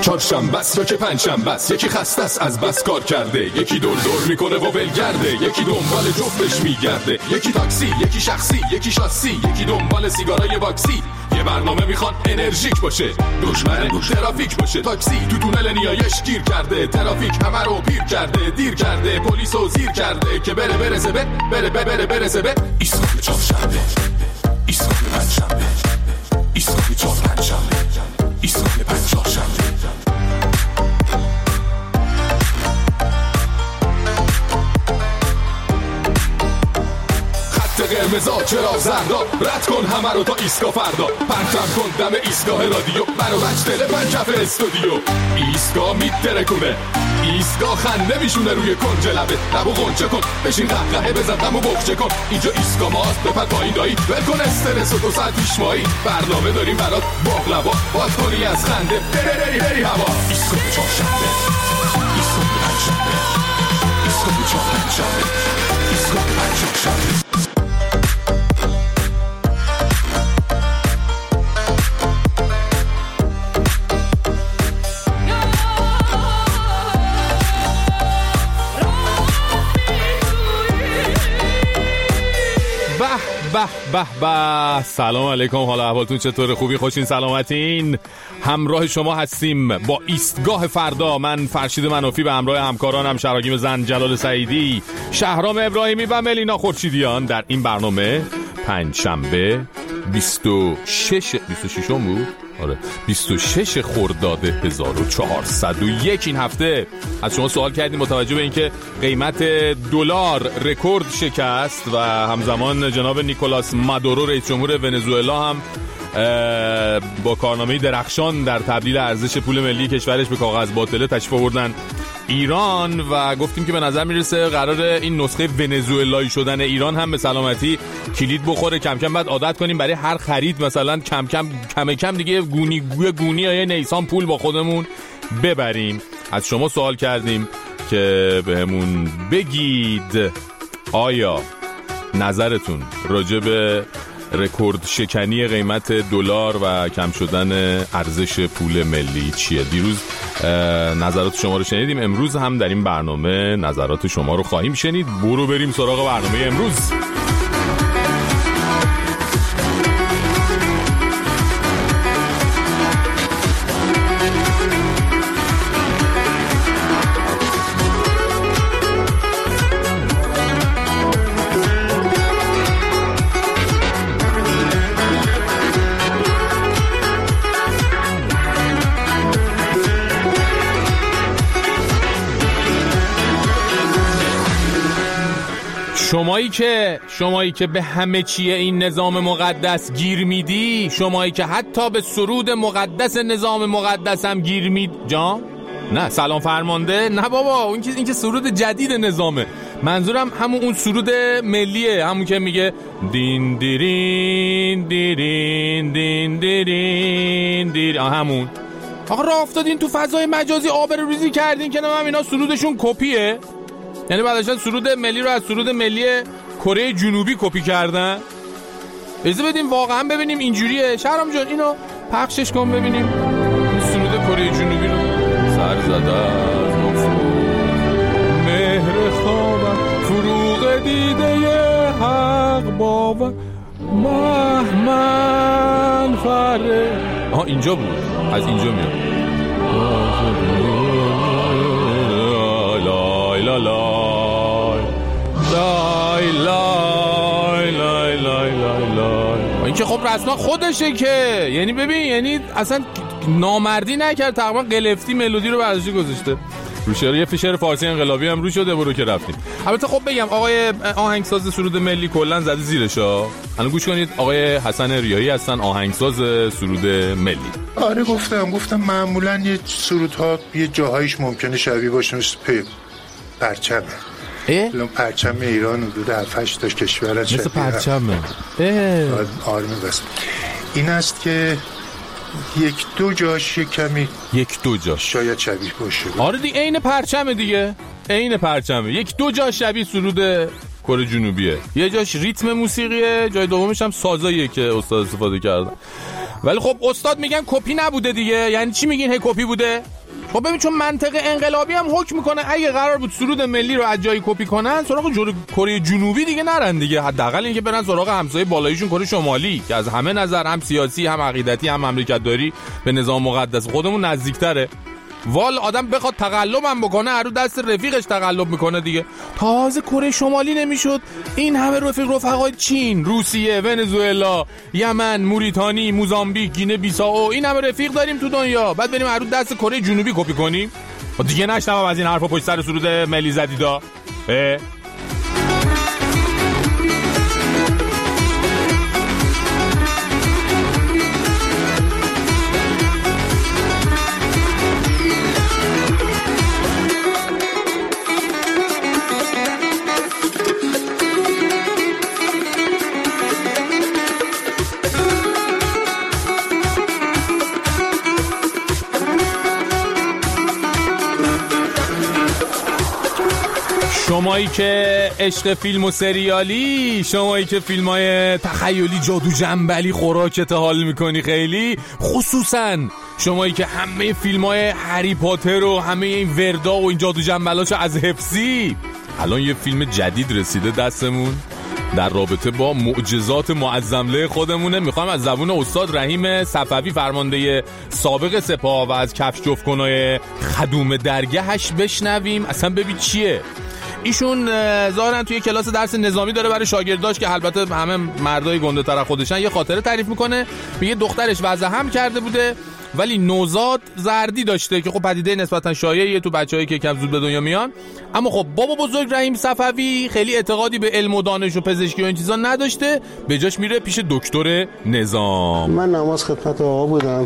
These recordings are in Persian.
چهارشنبه است یا که پنجشنبه است، یکی خسته است از بس کار کرده، یکی دور دور میکنه و ولگرده، یکی دنبال جفتش میگرده، یکی تاکسی، یکی شخصی، یکی شاسی، یکی دنبال سیگارای واکسی. یه برنامه میخواد انرژیک باشه، دشمن ترافیک باشه. تاکسی تو تونل نیایش گیر کرده، ترافیک همه رو پیر کرده، دیر کرده، پلیسو زیر کرده که بره زبه، بره زبه. ایستگاه چهارشنبه، ایستگاه پنجشنبه، ایستگاه چهارشنبه، ایستگاه پنجشنبه. قرمزا چرا زردا، رد کن همه رو تا ایستگاه فردا، پرتم کن دم ایستگاه رادیو، برو بچ تلفن کف استودیو. ایستگاه میترکونه، ایستگاه خنده میشونه روی کنج لبه، لبو غنچه کن، بشین قهقهه بزن غمو بخچه کن. اینجا ایستگاه ماست، بپر پایین دایی، ول کن استرس و 2 ساعت پیشمایی. برنامه داریم برات باقلوا، باد کنی از خنده، بری هوا. ایستگاه چهارشنبه، ایستگاه پنجشنبه، ایستگاه چهارشنبه، ایستگاه پنجشنبه. به سلام علیکم، حالا احوالتون چطور؟ خوبی؟ خوشین؟ سلامتین؟ همراه شما هستیم با ایستگاه فردا. من فرشید منافی به همراه همکارانم شراگیم زن، جلال سعیدی، شهرام ابراهیمی و ملینا خورشیدیان در این برنامه پنجشنبه 26 بود؟ آره 26 خرداد 1401. این هفته از شما سوال کردیم با توجه به اینکه قیمت دلار رکورد شکست و همزمان جناب نیکولاس مادورو رئیس جمهور ونزوئلا هم با کارنامه‌ای درخشان در تبدیل ارزش پول ملی کشورش به کاغذ باطله تشریف آوردن ایران و گفتیم که به نظر میرسه قرار این نسخه ونزوئلایی شدن ایران هم به سلامتی کلید بخوره. کم کم بعد عادت کنیم برای هر خرید مثلا کم دیگه گونی یا نیسان پول با خودمون ببریم. از شما سوال کردیم که بهمون بگید آیا نظرتون راجع به رکورد شکنی قیمت دلار و کم شدن ارزش پول ملی چیه؟ دیروز نظرات شما رو شنیدیم، امروز هم در این برنامه نظرات شما رو خواهیم شنید. برو بریم سراغ برنامه امروز. شمایی که به همه چیه این نظام مقدس گیر میدی، شمایی که حتی به سرود مقدس نظام مقدس هم گیر مید جان؟ نه سلام فرمانده؟ نه بابا، این که سرود جدید نظامه. منظورم همون اون سرود ملیه، همون که میگه دین دیرین دیرین دین دیرین دیر، همون. آقا راه افتادین تو فضای مجازی آبروریزی کردین که نمیم اینا سرودشون کپیه، یعنی بعدشن سرود ملی رو از سرود ملی کره جنوبی کپی کردن. اجازه بدیم واقعا ببینیم اینجوریه. شهرام جان اینو پخشش کن ببینیم سرود کره جنوبی رو. سر زده از مفروض مهر خوابم، فروغ دیده حق باور محمل فره. اینجا بود، از اینجا میاد. لای لای لای لای لای. این که خب رسما خودشه که، یعنی ببین، یعنی اصلا نامردی نکرد، تقریبا قلفتی ملودی رو برداشته گذاشته رو شعر. یه فشار فارسی انقلابی هم رو شده، برو که رفتیم. البته خب بگم آقای آهنگساز سرود ملی کلا زده زیرشا. الان گوش کنید، آقای حسن ریایی هستن آهنگساز سرود ملی. آره گفتم معمولا یه سرودها یه جاهایش ممکنه شبیه باشه، مثل پرچمه. الان پرچم ایران حدود 7-8 تا کشور هست مثل پرچمه. آره می‌بسم. این است که یک دو جاش شاید شبیه باشه. آره دیگه عین پرچمه دیگه، عین پرچمه. یک دو جاش شبیه سرود کره جنوبیه، یه جاش ریتم موسیقیه، جای دومش هم سازاییه که استاد استفاده کردن. ولی خب استاد میگن کپی نبوده دیگه. یعنی چی میگین هی کپی بوده؟ خب ببین چون منطق انقلابی هم حکم میکنه اگه قرار بود سرود ملی رو از جایی کپی کنن سراغ کره جنوبی دیگه نرن دیگه، حداقل اینکه برن سراغ همسایه بالاییشون کره شمالی که از همه نظر هم سیاسی هم عقیدتی هم مملکت‌داری به نظام مقدس خودمون نزدیک‌تره. وال آدم بخواد تقلب هم بکنه هر رو دست رفیقش تقلب میکنه دیگه. تازه کره شمالی نمیشد این همه رفقای چین، روسیه، ونزوئلا، یمن، موریتانی، موزامبیک، گینه بیسائو، این همه رفیق داریم تو دنیا، بعد بریم هر رو دست کره جنوبی کپی کنیم؟ دیگه نشنوم از این حرفا پشت سر سرود ملی زدیدا. شمایی که عشق فیلم و سریالی، شمایی که فیلمای تخیلی جادو جنبلی خوراکت حال میکنی خیلی، خصوصا شمایی که همه فیلمای هری پاتر و همه این وردا و این جادو جنبلاشو از حفظی، الان یه فیلم جدید رسیده دستمون در رابطه با معجزات معظمله خودمونه. میخوام از زبون استاد رحیم صفوی فرمانده سابق سپاه و از کفش جفت‌کنای خدوم درگهش بشنویم اصلا ببین چیه. ایشون ظاهرا توی کلاس درس نظامی داره برای شاگرداش که البته همه مردای گنده تر خودشن، یه خاطره تعریف میکنه. میگه دخترش وضع هم کرده بوده ولی نوزاد زردی داشته که خب پدیده نسبتا شایعیه تو بچه‌هایی که کم زود به دنیا میان. اما خب بابا بزرگ رحیم صفوی خیلی اعتقادی به علم و دانش و پزشکی و این چیزا نداشته، به جاش میره پیش دکتر نظام. من نماز خدمت آقا بودم.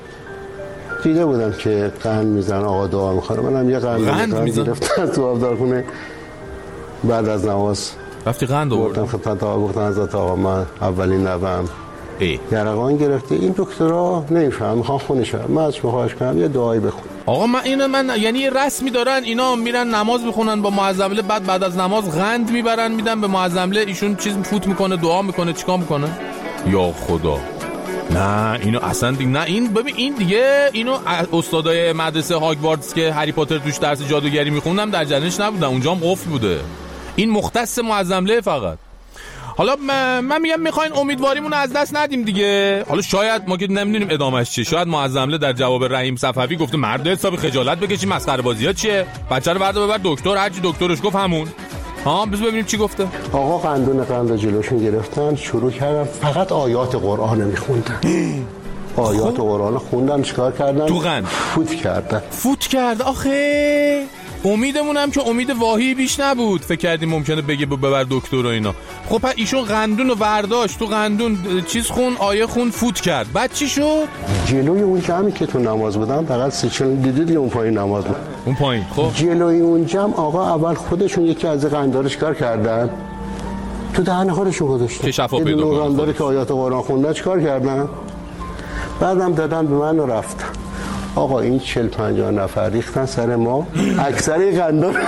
دیده بودم که قند میزنه آقا دعا میخوره، منم یه قند گرفتم تو آبدارخونه. بعد از نماز رفتی قند آوردم خدمت آقا، گفتن حضرت آقا من اولین نوام یرقان گرفته، این دکترها نمیفهم میخوان خونش برم، من ازش خواهش کنم یه دعایی بخون. آقا من یعنی یه رسمی دارن اینا میرن نماز میخونن با معظمله، بعد از نماز قند میبرن میدن به معظمله، ایشون چیز فوت میکنه دعا میکنه چیکار میکنه؟ یا خدا نه اینو اصلا دیگه نه. این ببین این دیگه اینو استادای مدرسه هاگوارتس که هری پاتر توش درس جادوگری میخوندم در جنش نبودن، اونجا هم قفل بوده. این مختص معظمله فقط. حالا من میگم میخواین امیدواریمون از دست ندیم دیگه. حالا شاید ما که نمیدونیم ادامهش چیه، شاید معظمله در جواب رحیم صفوی گفته مرد حسابی خجالت بکشی، مسخره بازی‌ها چیه، بچه رو ببر دکتر، هرچی دکترش گفت همون. بذار ببینیم چی گفته. آقا قند جلوشون گرفتن، شروع کردن فقط آیات قرآن میخوندن. آیات قرآن خوندن، چیکار کردن؟ تو قند فوت کرد. آخه امیدمونم که امید واهی بیش نبود، فکر کردیم ممکنه بگه ببر دکتر و اینا. خب ایشون قندون رو برداشت، تو قندون چیز خون، آیه خون، فوت کرد. بعد چی شد؟ جلوی اون جمعی که تو نماز بودن فقط 30 دیدید اون پایین نماز بود. اون پایین خب جلوی اون جمع آقا اول خودشون یکی از قندارش کار کردن تو دهن خودشون گذاشتن که شفا پیدا کنه. قنداری که آیات قرآن خوندن چیکار کردن؟ بعدم دادن به من و رفتن. آقا این 40-50 نفر ریختن سر ما، اکثر قندار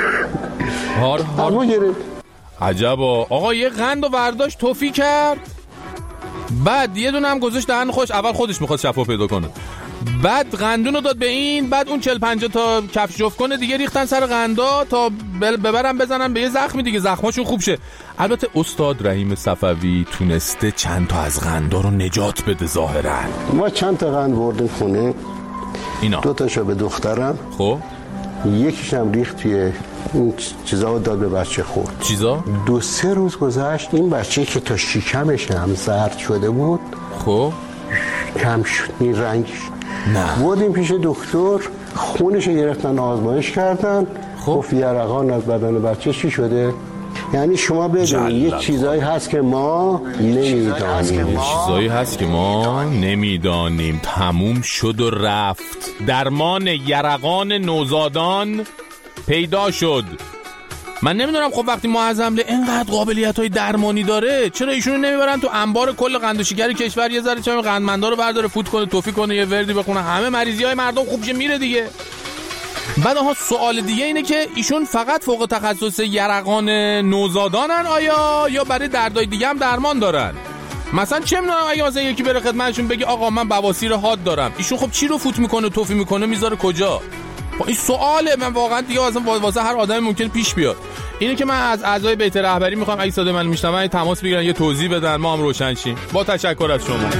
هارمو گرفت. عجبا. آقا یه قند و برداشت توفی کرد، بعد یه دونه هم گذاشت دهن خودش، اول خودش میخواد شفا پیدا کنه، بعد قندون رو داد به این، بعد اون 40-50 تا کفش جفت کنه دیگه ریختن سر قندا تا ببرن بزنن به یه زخمی دیگه، زخماشون خوب شه. البته استاد رحیم صفوی تونسته چند تا از قندا رو نجات بده ظاهرا. ما چند تا قند بردیم خونه، اینا 2 تاشو به دخترم، خب یکیشم ریخت توی اون چیزا رو داد به بچه خورد. چیزا 2-3 روز گذشت، این بچه که تا شکمش هم زرد شده بود خب کم شد این رنگش. نه بردیم پیش دکتر، خونش گرفتن آزمایش کردن، گفت یرقان از بدن بچه چی شده. یعنی شما بدونید یه چیزایی هست که ما نمیدانیم. تموم شد و رفت. درمان یرقان نوزادان پیدا شد. من نمیدونم خب وقتی معظمله اینقدر قابلیت‌های درمانی داره چرا ایشونو نمیبرن تو انبار کل قند و شکر کشور، یه ذره چه قندمندا رو برداره فوت کنه، توفی کنه، یه وردی بخونه، همه مریضی‌های مردم خوب شه میره دیگه. بعد سوال دیگه اینه که ایشون فقط فوق تخصص یرقان نوزادانن آیا یا برای دردای دیگه هم درمان دارن؟ مثلا چه میدونم اگه مثلا یکی بره خدمتشون بگه آقا من بواسیر حاد دارم، ایشون خب چی رو فوت میکنه توفی میکنه میذاره کجا؟ این سواله من واقعا دیگه واسه هر آدمی ممکن پیش بیاد. اینه که من از اعضای بیت رهبری میخوام اگه صدای من میشنون تماس بگیرن یه توضیح بدن ما هم روشن شیم. با تشکر از شما.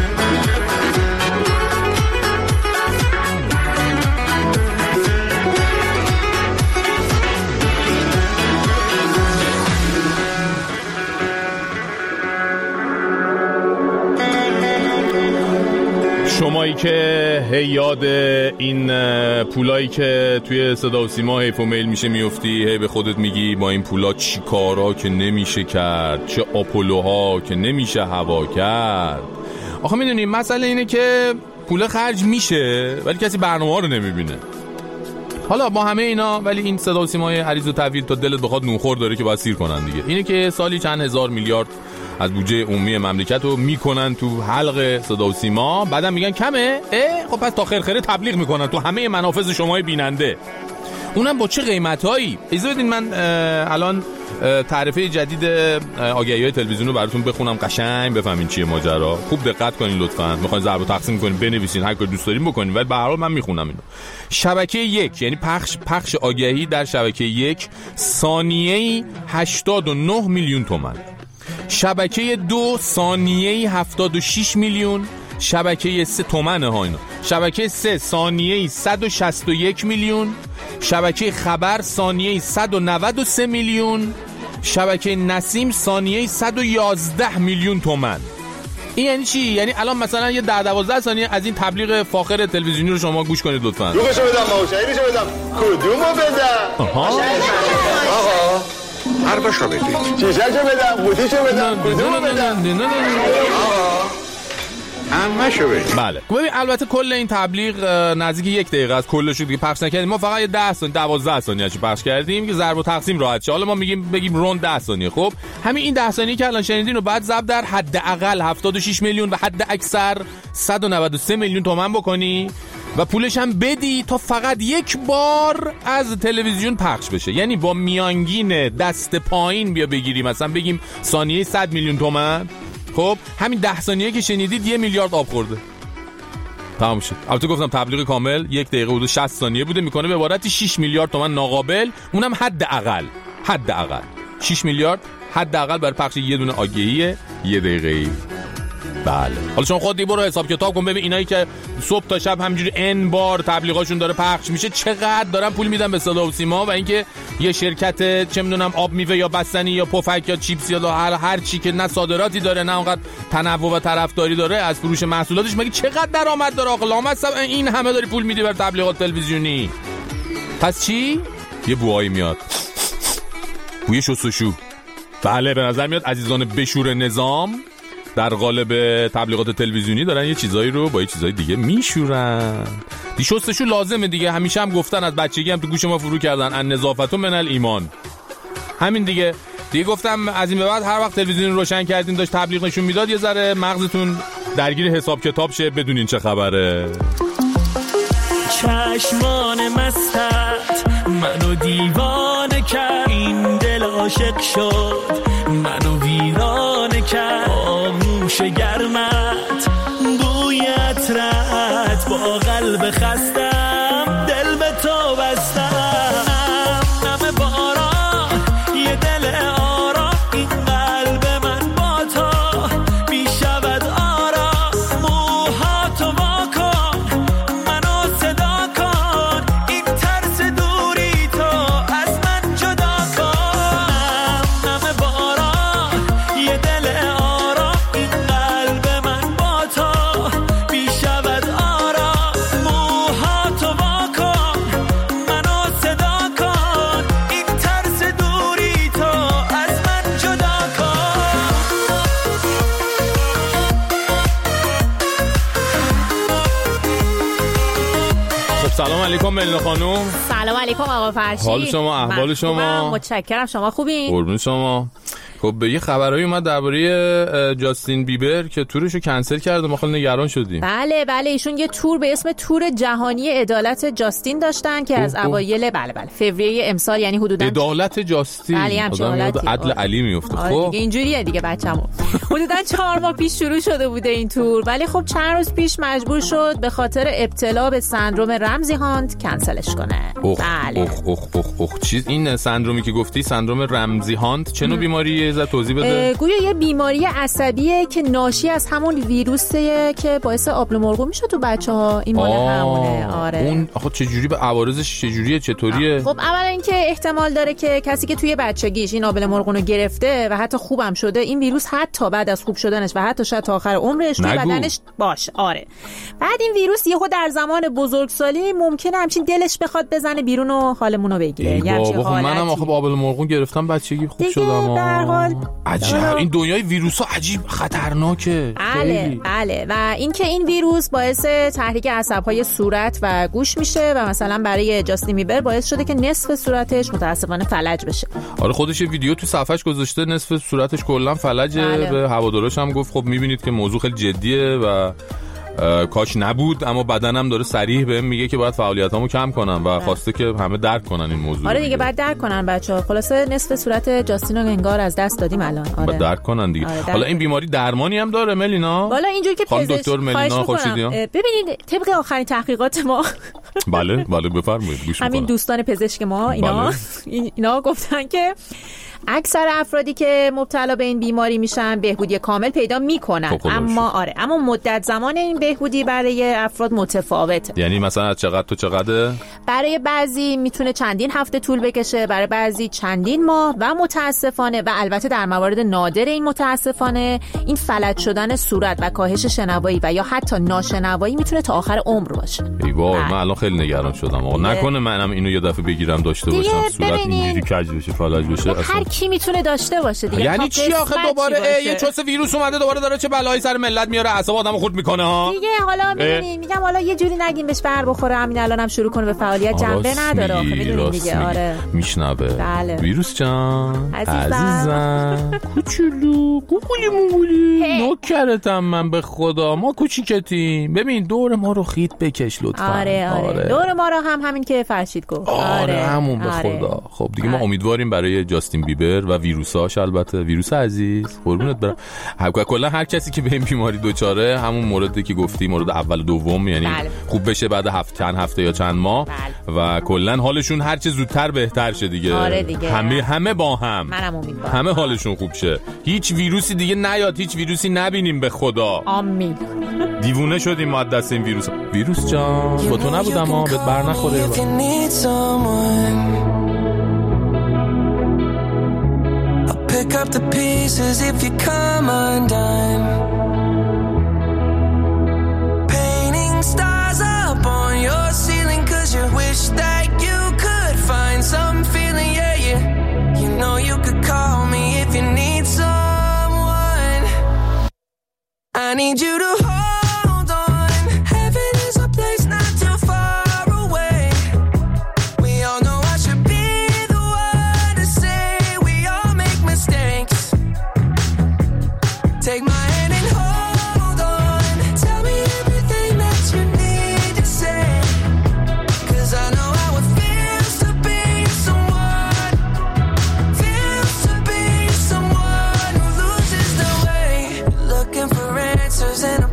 شمایی که یاد این پولایی که توی صدا و سیما حیف و میل میشه میفتی، هی به خودت میگی با این پولا چی کارا که نمیشه کرد، چه آپولوها که نمیشه هوا کرد. آخه میدونی مسئله اینه که پول خرج میشه ولی کسی برنامه رو نمیبینه. حالا با همه اینا ولی این صدا و سیمای عریض و طویل تا دلت بخواد نونخور داره که باید سیر کنن دیگه. اینه که سالی چند هزار میلیارد از بودجه عمومی مملکت رو میکنن تو حلق صدا و سیما، بعدم میگن کمه؟ خب پس تا خرخره تبلیغ میکنن تو همه منافذ شمای بیننده، اونم با چه قیمتایی؟ اجازه بدین من الان تعرفه جدید آگهی‌های تلویزیون رو براتون بخونم قشنگ بفهمین چیه ماجرا. خوب دقت کنین لطفاً. میخواین ضرب و تقسیم کنین بنویسین هر کاری دوست دارین بکنین، ولی به هر حال من میخونم اینو. شبکه 1 یعنی پخش آگهی در شبکه 1 ثانیه‌ای 89 میلیون تومان. شبکه 2 ثانیه‌ای 76 میلیون. شبکه 3 تومنه ها اینا. شبکه 3 ثانیه‌ای 161 میلیون. شبکه خبر ثانیه‌ای 193 میلیون. شبکه نسیم ثانیه‌ای 111 میلیون تومان. این یعنی چی؟ یعنی الان مثلا یه 10-12 ثانیه از این تبلیغ فاخر تلویزیونی رو شما گوش کنید لطفاً. روشو بدم ماوشاییشو بدم. کدومو بدم؟ آقا هر باشو بدید. چیششو بدم، قوطیشو بدم، کدومو بدم؟ آقا همه‌شو بدید. بله. ببین البته کل این تبلیغ نزدیک 1 دقیقه از کلش دیگه پخش نکردیم. ما فقط 10 ثانیه 12 ثانیه‌اش پخش کردیم که ضرب و تقسیم راحت شه. حالا ما بگیم روند 10 ثانیه. خب همین این 10 ثانیه که الان شنیدین رو بعد ضرب در حداقل 76 میلیون و حد اکثر 193 میلیون تومان بکنی و پولش هم بدی تا فقط یک بار از تلویزیون پخش بشه. یعنی با میانگین دست پایین بیا بگیریم مثلا بگیم ثانیه 100 میلیون تومان. خب همین 10 ثانیه که شنیدید 1 میلیارد آب خورده. تمام شد. البته گفتم تبلیغ کامل 1 دقیقه و 60 ثانیه بوده، میکنه به عبارتی 6 میلیارد تومان ناقابل، اونم حداقل 6 میلیارد حداقل برای پخش یه دونه آگهی 1 دقیقه‌ای. بله. حالا شما خودت برو حساب کتاب کن ببین اینایی که صبح تا شب همینجوری n بار تبلیغاشون داره پخش میشه چقدر دارن پول میدن به صدا و سیما، و اینکه یه شرکت چه میدونم آب میوه یا بستنی یا پفک یا چیپس یا هر چی که نه صادراتی داره نه اونقدر تنوع و طرفداری داره از فروش محصولاتش، مگه چقدر درآمد داره آقا لامصب این همه داری پول میدی بر تبلیغات تلویزیونی؟ پس چی؟ یه بوایی میاد، بوی شستشو. بله به نظر میاد عزیزان بشور نظام در قالب تبلیغات تلویزیونی دارن یه چیزایی رو با یه چیزای دیگه میشورن. دی شستشو لازمه دیگه، همیشه هم گفتن از بچگی هم تو گوش ما فرو کردن ان نظافت من الایمان. همین دیگه گفتم از این به بعد هر وقت تلویزیون روشن کردین داشت تبلیغ نشون میداد یه ذره مغزتون درگیر حساب کتاب شه بدونین چه خبره. چشمان مستت منو دیوانه کرد، این دل عاشق شد منو ویرانه کرد، آغوش گرمت بوی عطرت با قلب خستم دل به تو بستم، نم باران یه دل آرام این قلب من با تو بیشود آرام، موهاتو واکن منو صدا کن، این ترس دوری تو از من جدا کن، نم باران یه دل آرام این قلب من با تو بیشود آرام، موهاتو واکن منو صدا کن، این ترس دوری تو از من جدا کن. خب سلام علیکم ملینا خانوم. سلام علیکم آقا فرشید. حال شما احوال شما؟ متشکرم، شما خوبین؟ قربون شما. خب به یه خبرایی اومد درباره جاستین بیبر که تورشو کنسل کرده، ما خیلی نگران شدیم. بله ایشون یه تور به اسم تور جهانی عدالت جاستین داشتن که از اوایل فوریه امسال، یعنی حدوداً عدالت جاستین، عدل علی میفته. خب دیگه اینجوریه دیگه بچه‌مون. حدوداً 4 ماه پیش شروع شده بوده این تور، ولی خب چند روز پیش مجبور شد به خاطر ابتلا به سندروم رمزی هانت کنسلش کنه. بله. چیز این سندرومی که گفتی، سندروم رمزی هانت چه نوع بیماریه؟ ز توضیح بده. گویا یه بیماری عصبیه که ناشی از همون ویروسیه که باعث آبله مرغوم میشه تو بچه‌ها. این مال همونه. آره. اون آخه چه جوری به عوارضش چطوریه؟ خب اولا اینکه احتمال داره که کسی که توی بچگیش این آبله مرغون رو گرفته و حتی خوبم شده، این ویروس حتی بعد از خوب شدنش و حتی شاید تا آخر عمرش توی بدنش باشه. آره. بعد این ویروس یهو در زمان بزرگسالی ممکنه همچین دلش بخواد بزنه بیرون و حالمون رو بگیره. منم آخه آبله مرغون گرفتم بچگی خوب شدم. به هر حال عجیب این دنیای ویروسا عجیب خطرناکه. بله و اینکه این ویروس باعث تحریک عصب‌های صورت و گوش میشه و مثلا برای جاستین بیبر باعث شده که نصف صورتش متاسفانه فلج بشه. آره خودش ویدیو تو صفحش گذاشته، نصف صورتش کلا فلجه. به هوادارش هم گفت خب میبینید که موضوع خیلی جدیه و کاش نبود، اما بدنم داره صریح بهم میگه که باید فعالیتامو کم کنم و خواسته که همه درک کنن این موضوع. آره دیگه باید درک کنن بچه‌ها. خلاصه نصف صورت جاستین رو انگار از دست دادیم الان. باید درک کنن دیگه. حالا این بیماری درمانی هم داره ملینا؟ والا اینجوری که دکتر ملینا خورشیدیان ببینید طبق آخرین تحقیقات ما بله بفرمایید گوش می‌کنم. همین دوستان پزشک ما اینا گفتن که اکثر افرادی که مبتلا به این بیماری میشن بهبودی کامل پیدا میکنن، اما مدت زمان این بهبودی برای افراد متفاوته. یعنی مثلا از چقدر تا چقدر؟ برای بعضی میتونه چندین هفته طول بکشه، برای بعضی چندین ماه و متاسفانه و البته در موارد نادر این متاسفانه این فلج شدن صورت و کاهش شنوایی و یا حتی ناشنوایی میتونه تا آخر عمر باشه. ای وای من الان خیلی نگران شدم. آقا نکنه منم اینو یه دفعه بگیرم داشته باشم، صورت اینجوری کج بشه فلج بشه. هر کی میتونه داشته باشه دیگه. یعنی چی آخه دوباره یه چوس ویروس اومده دوباره داره چه بلایی سر ملت میاره، اعصاب آدمو خورد میکنه ها دیگه. حالا میگم حالا یه جوری نگیم بهش بر بخوره، همین الانم شروع کنه به فعالیت، جنبه نداره آخه میدونید دیگه. آره میشنوه. بله. ویروس جان عزیزم کوچولو گوگولی نوکرتم من به خدا، ما کوچیکتیم. ببین دور ما رو خیت بکش لطفا. آره. دور ما رو همین که فرشید گفت. آره همون به خدا. خب دیگه ما امیدواریم برای جاستین بیبر و ویروساش، البته ویروس عزیز قربونت برم، کلا هر کسی که به این بیماری دوچاره، همون موردی که گفتی مورد اول دوم، یعنی خوب بشه بعد چند هفته یا چند ماه و کلا حالشون هر چه زودتر بهتر شه دیگه. آره دیگه. همه با هم، منم امیدوارم همه حالشون خوب شه، هیچ ویروسی دیگه نیاد، هیچ ویروسی نبینیم به خدا. آمین. دیوونه شدیم ما دست این ویروس جان. با تو نبودم ها، بهت بر نخوره. Pick up the pieces if you come undone. Painting stars up on your ceiling 'cause you wish that you could find some feeling, yeah. You know you could call me if you need someone. I need you to hold on. Heaven is a place not too far away. We all know I should be the one to say we all make mistakes. Take my hand and hold on. Tell me everything that you need to say. 'Cause I know how it feels to be someone. Feels to be someone who loses their way. Looking for answers and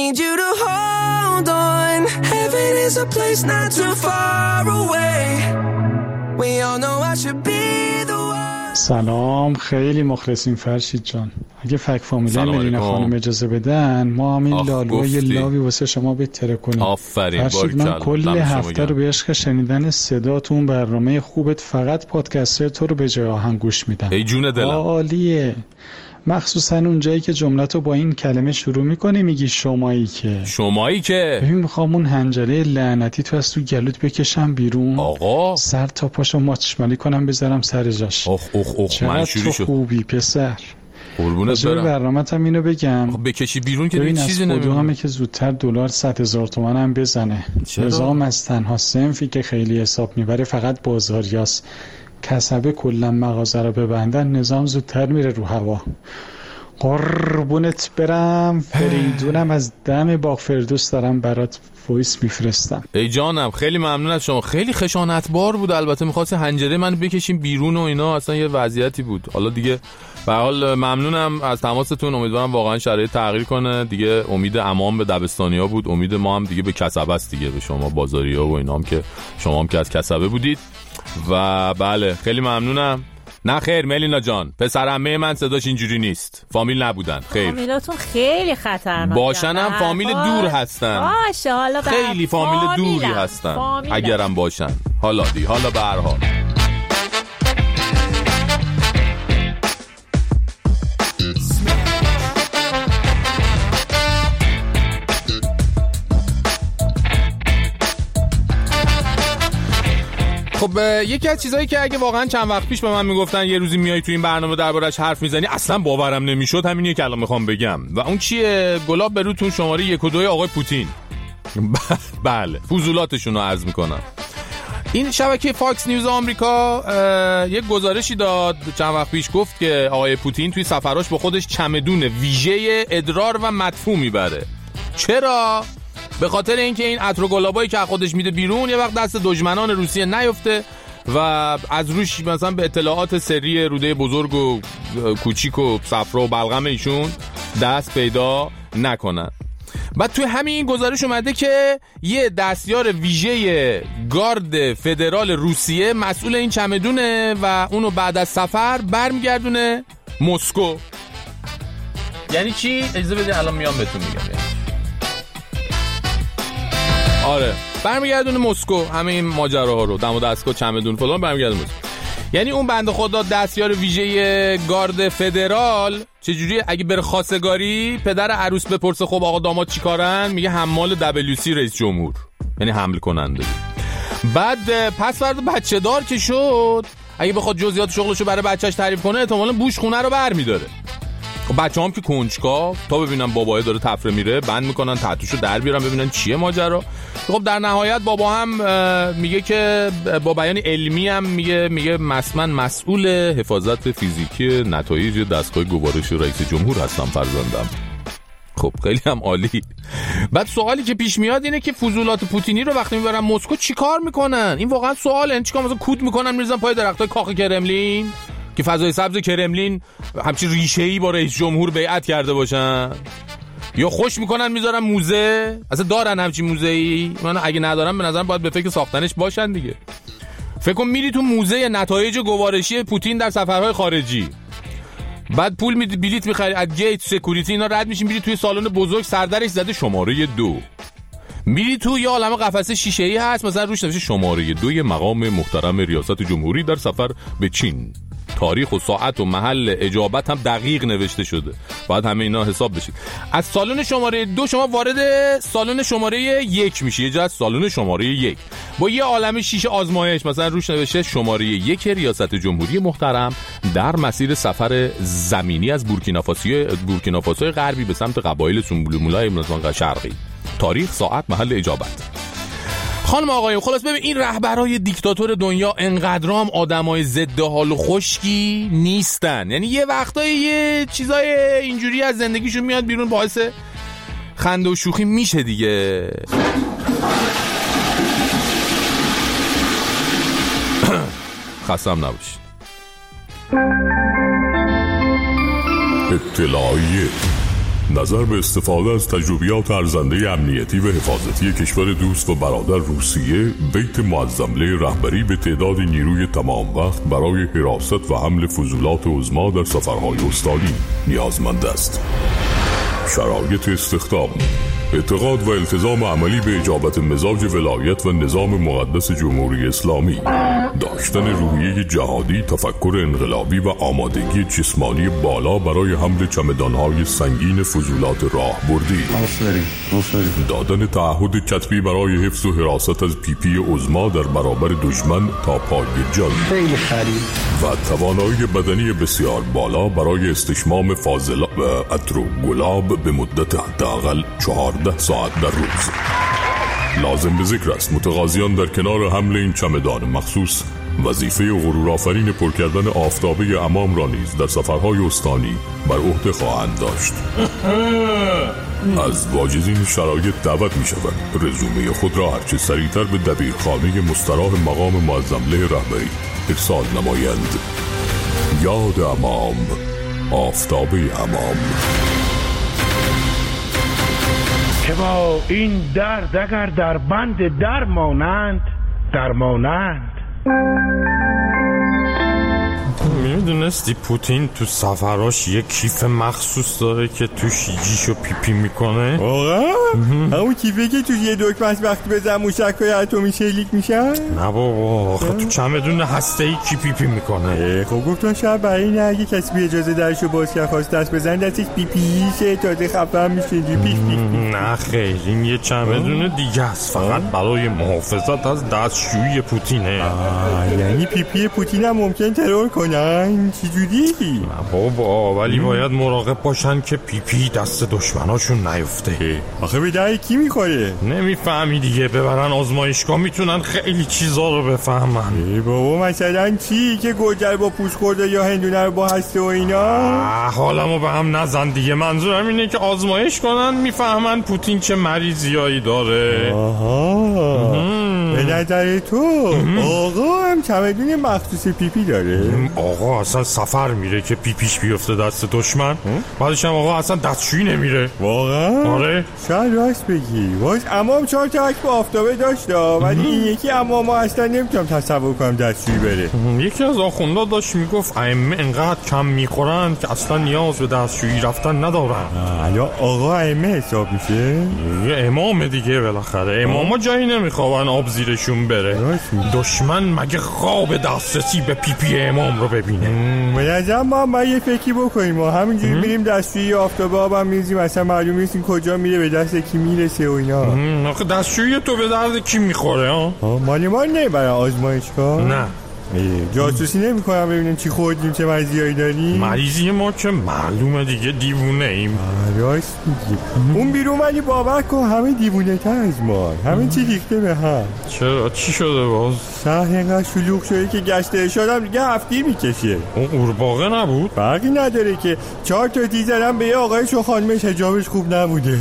need you to hold on. Heaven is a place not too far away. We all know I should be the one. سلام، خیلی مخلصیم فرشید جان. اگه فک فامیلی ملینا خانم اجازه بدن ما هم این لالوی لاوی واسه شما بهتره کنیم. آفرین. فرشید من کل هفته رو به عشق شنیدن صداتون برنامه خوبت فقط پادکست تو رو به جای آهنگ گوش میدم. ای جون دلم. عالیه. مخصوصا اونجایی که جملتو با این کلمه شروع میکنی میگی شمایی که ببین میخوام اون حنجره لعنتی تو از تو گلوت بکشم بیرون آقا سر تا پاشو ماچمالی کنم بذارم سر جاش. من شروع شد. خوبی پسر قربونت برم. برنامه‌ت هم اینو بگم بکشی بیرون که چیزی نمیگم. همه که زودتر دلار 100,000 تومان هم بزنه. نظام از تنها صنفی که خیلی حساب میبره فقط بازاریاست. کسبه کلا مغازه رو ببندن نظام زودتر میره رو هوا. قربونت برم فریدونم از دم باغ فردوس دارم برات وایس میفرستم. ای جانم خیلی ممنون از شما. خیلی خشونتبار بود. البته می‌خواست حنجره منو بکشیم بیرون و اینا، اصلا یه وضعیتی بود. حالا دیگه به هر حال ممنونم از تماستون. امیدوارم واقعا شرایط تغییر کنه دیگه. امید امان به دبستانیا بود، امید ما هم دیگه به کسبه است دیگه، به شما بازاریا و اینا هم که شما هم که از کسبه بودید. و بله خیلی ممنونم. نه خیر ملینا جان، پسر عمه من صداش اینجوری نیست، فامیل نبودن. خیر فامیلاتون خیلی خطرناکه. باشن هم فامیل دور هستن. باشه حالا خیلی فامیل دوری هستن. اگرم باشن حالا به هر حال. خب یکی از چیزایی که اگه واقعا چند وقت پیش به من میگفتن یه روزی میای تو این برنامه دربارش حرف میزنی اصلا باورم نمیشد، همینیه که الان میخوام بگم. و اون چیه؟ گلاب به روتون شماره 1 و 2 آقای پوتین. بله فضولاتشون رو عرض میکنم. این شبکه فاکس نیوز آمریکا یک گزارشی داد چند وقت پیش، گفت که آقای پوتین توی سفراش با خودش چمدون ویژه ادرار و مدفوع میبره. چرا؟ به خاطر اینکه این عطر و گلابایی که خودش میده بیرون یه وقت دست دشمنان روسیه نیفته و از روش مثلا به اطلاعات سری روده بزرگ و کوچیک و صفرا و بلغم ایشون دست پیدا نکنن. بعد توی همین گزارش اومده که یه دستیار ویژه گارد فدرال روسیه مسئول این چمدونه و اونو بعد از سفر برمیگردونه مسکو. یعنی چی؟ اجازه بده الان میام بهتون میگم. آره برمیگردونه مسکو همه این ماجراها رو، دم و دستگاه چمدون فلان برمیگردونه مسکو. یعنی اون بنده خدا دستیار ویژه گارد فدرال چجوری اگه بره خواستگاری پدر عروس بپرسه خب آقا داماد چیکارن، میگه حمال WC رئیس جمهور، یعنی حمل کننده. بعد پس فردا بچه دار که شد اگه بخواد جزئیات شغلشو برای بچهش تعریف کنه احتمالاً بوش خونه رو برمی‌داره. بچه هم که کنجکاو تا ببینن بابای داره تفره میره بند میکنن تحتوشو در بیارن ببینن چیه ماجرا. خب در نهایت بابا هم میگه که با بیان علمی هم میگه من مسئول حفاظت فیزیکی نتایج دستگاه گوارش رئیس جمهور هستم فرزندم. خب خیلی هم عالی. بعد سوالی که پیش میاد اینه که فضولات پوتینی رو وقتی میبرن مسکو چیکار میکنن؟ این واقعا سواله. چیکار مثلا کود میکنن میریزن پای درختای کاخ کرملین که فضای سبز کرملین همچین ریشه‌ای با رئیس جمهور بیعت کرده باشن، یا خوش میکنن میذارن موزه؟ اصلا دارن همچین موزه‌ای؟ من اگه ندارن به نظرم باید به فکر ساختنش باشن دیگه. فکر کن میری تو موزه نتایج گوارشی پوتین در سفرهای خارجی، بعد پول بلیت میخری از گیت سکوریتی اینا رد میشین میری توی سالن بزرگ سردرش زده شماره 2، میری تو یه عالمه قفسه شیشه‌ای هست مثلا روش نوشته شماره 2 مقام محترم ریاست جمهوری در سفر به چین، تاریخ و ساعت و محل اجابت هم دقیق نوشته شده، باید همه اینا حساب بشید. از سالن شماره 2 شما وارد سالن شماره 1 میشی، یه جا از سالن شماره 1 با یه عالمه شیشه آزمایش مثلا روش نوشته شماره 1 ریاست جمهوری محترم در مسیر سفر زمینی از بورکینافاسو غربی به سمت قبایل سنبولمولای منظم شرقی، تاریخ، ساعت، محل اجابت. خانم آقایون خلاص ببین این رهبرای دیکتاتور دنیا انقدرام آدمای ضد حال و خشکی نیستن، یعنی یه وقتایی یه چیزای اینجوری از زندگیشون میاد بیرون باعث خنده و شوخی میشه دیگه. خستم نباشید. اطلاعیه نظر به استفاده از تجربیات ارزنده امنیتی و حفاظتی کشور دوست و برادر روسیه، بیت معظمله رهبری به تعداد نیروی تمام وقت برای حراست و حمل فضولات عظما در سفرهای استانی نیازمند است. شرایط استخدام: اعتقاد و التزام عملی به اجابت مزاج ولایت و نظام مقدس جمهوری اسلامی، داشتن روحیه جهادی، تفکر انقلابی و آمادگی جسمانی بالا برای حمل چمدانهای سنگین فضولات راهبردی، دادن تعهد کتبی برای حفظ و حراست از پیپی عظما در برابر دشمن تا پای جان، و توانایی بدنی بسیار بالا برای استشمام فاضلاب و عطر و گلاب به مدت حداقل 14 ساعت در روز. لازم به ذکر است متقاضیان در کنار حمل این چمدان مخصوص وظیفه غرورآفرین پر کردن آفتابه عمام را نیز در سفرهای استانی بر عهده خواهند داشت. از واجدین شرایط دعوت می شود رزومه خود را هرچه سریعتر به دبیرخانه مستراح مقام معظمله رهبری ارسال نمایند. یاد عمام، آفتابه عمام. که با این درد اگر در بند درمانند میدونستی پوتین تو سفراش یه کیف مخصوص داره که توش جیشو پیپی میکنه؟ واقعا؟ همون کیفه که توش یه دکمه است وقتی بزن موشک‌های اتمی شلیک میشن؟ نه بابا، آخه تو چمدون هسته‌ای کی پیپی میکنه؟ خب گفتم شاید برای این اگه کسی بی اجازه درشو باز کرد خواست دست بزن دستش پیپیشه تازه خفن میشه پیش. نه خیر، این یه چمدون دیگه است فقط برای محافظت از دستشویی پوتینه. یعنی پیپی پوتین هم ممکن ترور کنن؟ چی جوری؟ نه بابا، ولی باید مراقب باشن که پیپی دست دشمناشون نیفته. آخه به در کی میخوره؟ نمیفهمی دیگه، ببرن آزمایشگاه میتونن خیلی چیزا رو بفهمن. بابا مثلا چی؟ که گوجر با پوست خورده یا هندونه رو با هسته و اینا؟ حالمو به هم نزن دیگه، منظورم اینه که آزمایش کنن میفهمن پوتین چه مریضیایی داره. به نظر تو آقا هم چمدون مخصوص پیپی داره؟ آقا اصلا سفر میره که پیپیش بیفته دست دشمن، بعدش هم آقا اصلا دستشویی نمیره. واقعا؟ آره شاید راست بگی. واس عمام 4 تا عکس با آفتابه داشت ولی این یکی عمام اصلا نمیتونم تصور کنم دستشویی بره. یکی از آخوندا داشت میگفت ائمه انقدر کم میخورن که اصلا نیاز به دستشویی رفتن ندارن. الان آقا ائمه حساب میشه؟ یه امام دیگه بالاخره. اماما جایی نمیخوابن آب زیرشون بره. دشمن مگه خواب دسترسی به پیپی امام رو ببینه؟ به نظرم ما یه فکری بکنیم، ما همینجوری میریم دستشویی آفتابه آبم میریزیم اصلا معلوم نیست این کجا میره به دست کی میرسه و اینا. آخه دستشویی تو به درد کی میخوره ها؟ مالی ما نمیبرن آزمایشگاه؟ نه. جاسوسی نمی کنم ببینیم چی خوردیم چه مریضیایی داریم؟ مریضی ما که معلومه دیگه، دیوونه ایم. راست میگی. اون بیرون ولی باور کن همه دیوونه تر از ما، همه چی ریخته به هم. چرا؟ چی شده باز؟ شهر اینقدر شلوغ شده که گشت ارشادم دیگه هفتی میکشه. اون قورباغه نبود؟ فرقی نداره که 4 تا تیر زدم به یه آقای چون خانمش حجابش خوب نبوده.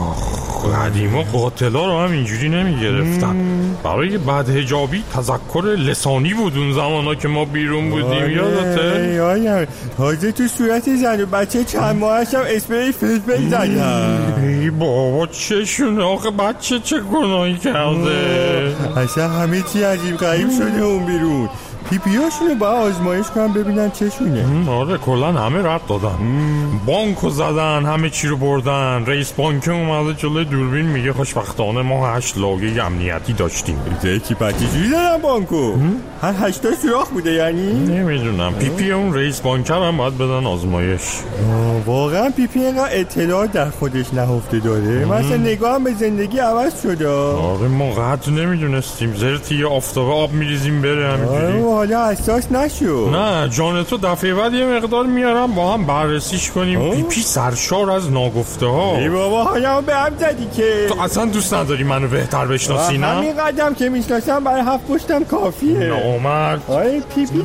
قدیما قاتلا رو هم اینجوری نمیگرفتن. برای بعد حجابی تذکر لسانی بود اون زمانا که ما بیرون بودیم. یادته؟ تازه تو صورت زن و بچه چند ماهش هم اسپری فلفل زدن. ای بابا چشونه، آخه بچه چه گناهی کرده؟ اصلا همه چی عجیب غریب شده اون بیرون. پیپیاشونو با آزمایش کنم ببینن چشونه. آره کلا همه رد دادن. بانکو زدن، همه چی رو بردن. رئیس بانک اومده جلوی دوربین میگه خوشبختانه ما 8 لاگه امنیتی داشتیم. یکی پتی جوری زدن بانکو؟ هر 8 تا سوراخ بوده یعنی؟ نمیدونم. پیپی اون رئیس بانکر هم باید بدن آزمایش. واقعا پیپی اینقدر اطلاع در خودش نهفته داره؟ مثلا نگاهم به زندگی عوض شده. آره ما قدر نمیدونستیم. زرتی یه آفتابه آب میریزیم بره همینجوری. حالا اساس نشو. نه جان تو دفعه بعد یه مقدار میارم با هم بررسیش کنیم. پیپی سرشار از ناگفته ها. ای بابا حالا به هم زدی که تو اصلا دوست نداری منو بهتر بشناسی نه؟ همین قدم که میشناسم برای 7 پشتم کافیه. نامرد. آره پیپی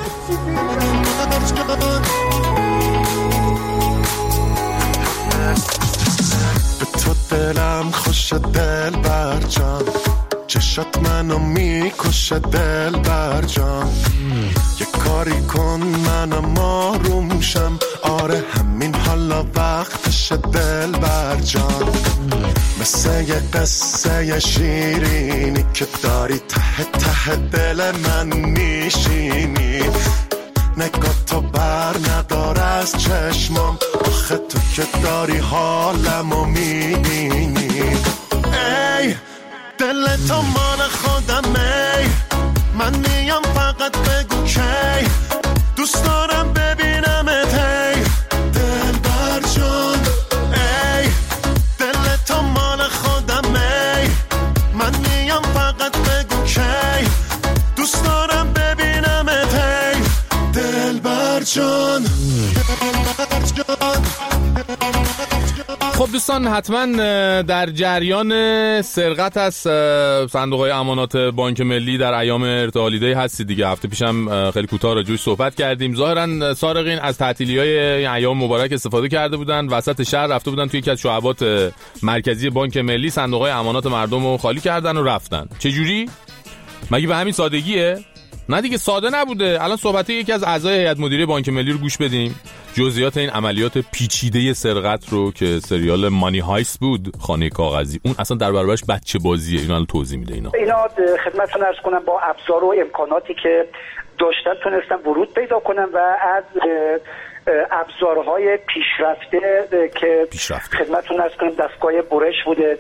به تو دلم خوش دل برجان، چشات منو میکشه دل برجان، یک کاری کن منم آروم شم. آره همین حالا وقتش دلبر جان، مثل یه قصه شیرینی که داری ته ته دل من میشینی. نگاه تو بر ندار از چشمم، آخه تو که داری حالمو میبینی. ای دل تو مال خودمه، من میام فقط بگو کی دوست دارم ببینمت. هی دلبر جان، ای دل تو مال خودمه، من میام فقط بگو کی دوست دارم ببینمت. هی دلبر جان. خب دوستان، حتما در جریان سرقت از صندوق‌های امانات بانک ملی در ایام ارتحالی دی هستید دیگه. هفته پیشم خیلی کوتاه راجعش صحبت کردیم. ظاهرا سارقین از تعطیلی‌های ایام مبارک استفاده کرده بودن، وسط شهر رفته بودن توی یکی از شعبات مرکزی بانک ملی، صندوق‌های امانات مردم رو خالی کردن و رفتن. چه جوری؟ مگه به همین سادگیه؟ نه دیگه، ساده نبوده. الان صحبت یکی از اعضای هیئت مدیره بانک ملی رو گوش بدیم، جزئیات این عملیات پیچیده سرقت رو که سریال مانی هایست بود، خانه کاغذی، اون اصلا در برابرش بچه بازیه. اینا رو توضیح میده. اینا خدمتتون عرض کنم با ابزار و امکاناتی که داشتن تونستن ورود پیدا کنن و از ابزارهای پیشرفته که خدمتتون عرض کنم دستگاه برش بوده،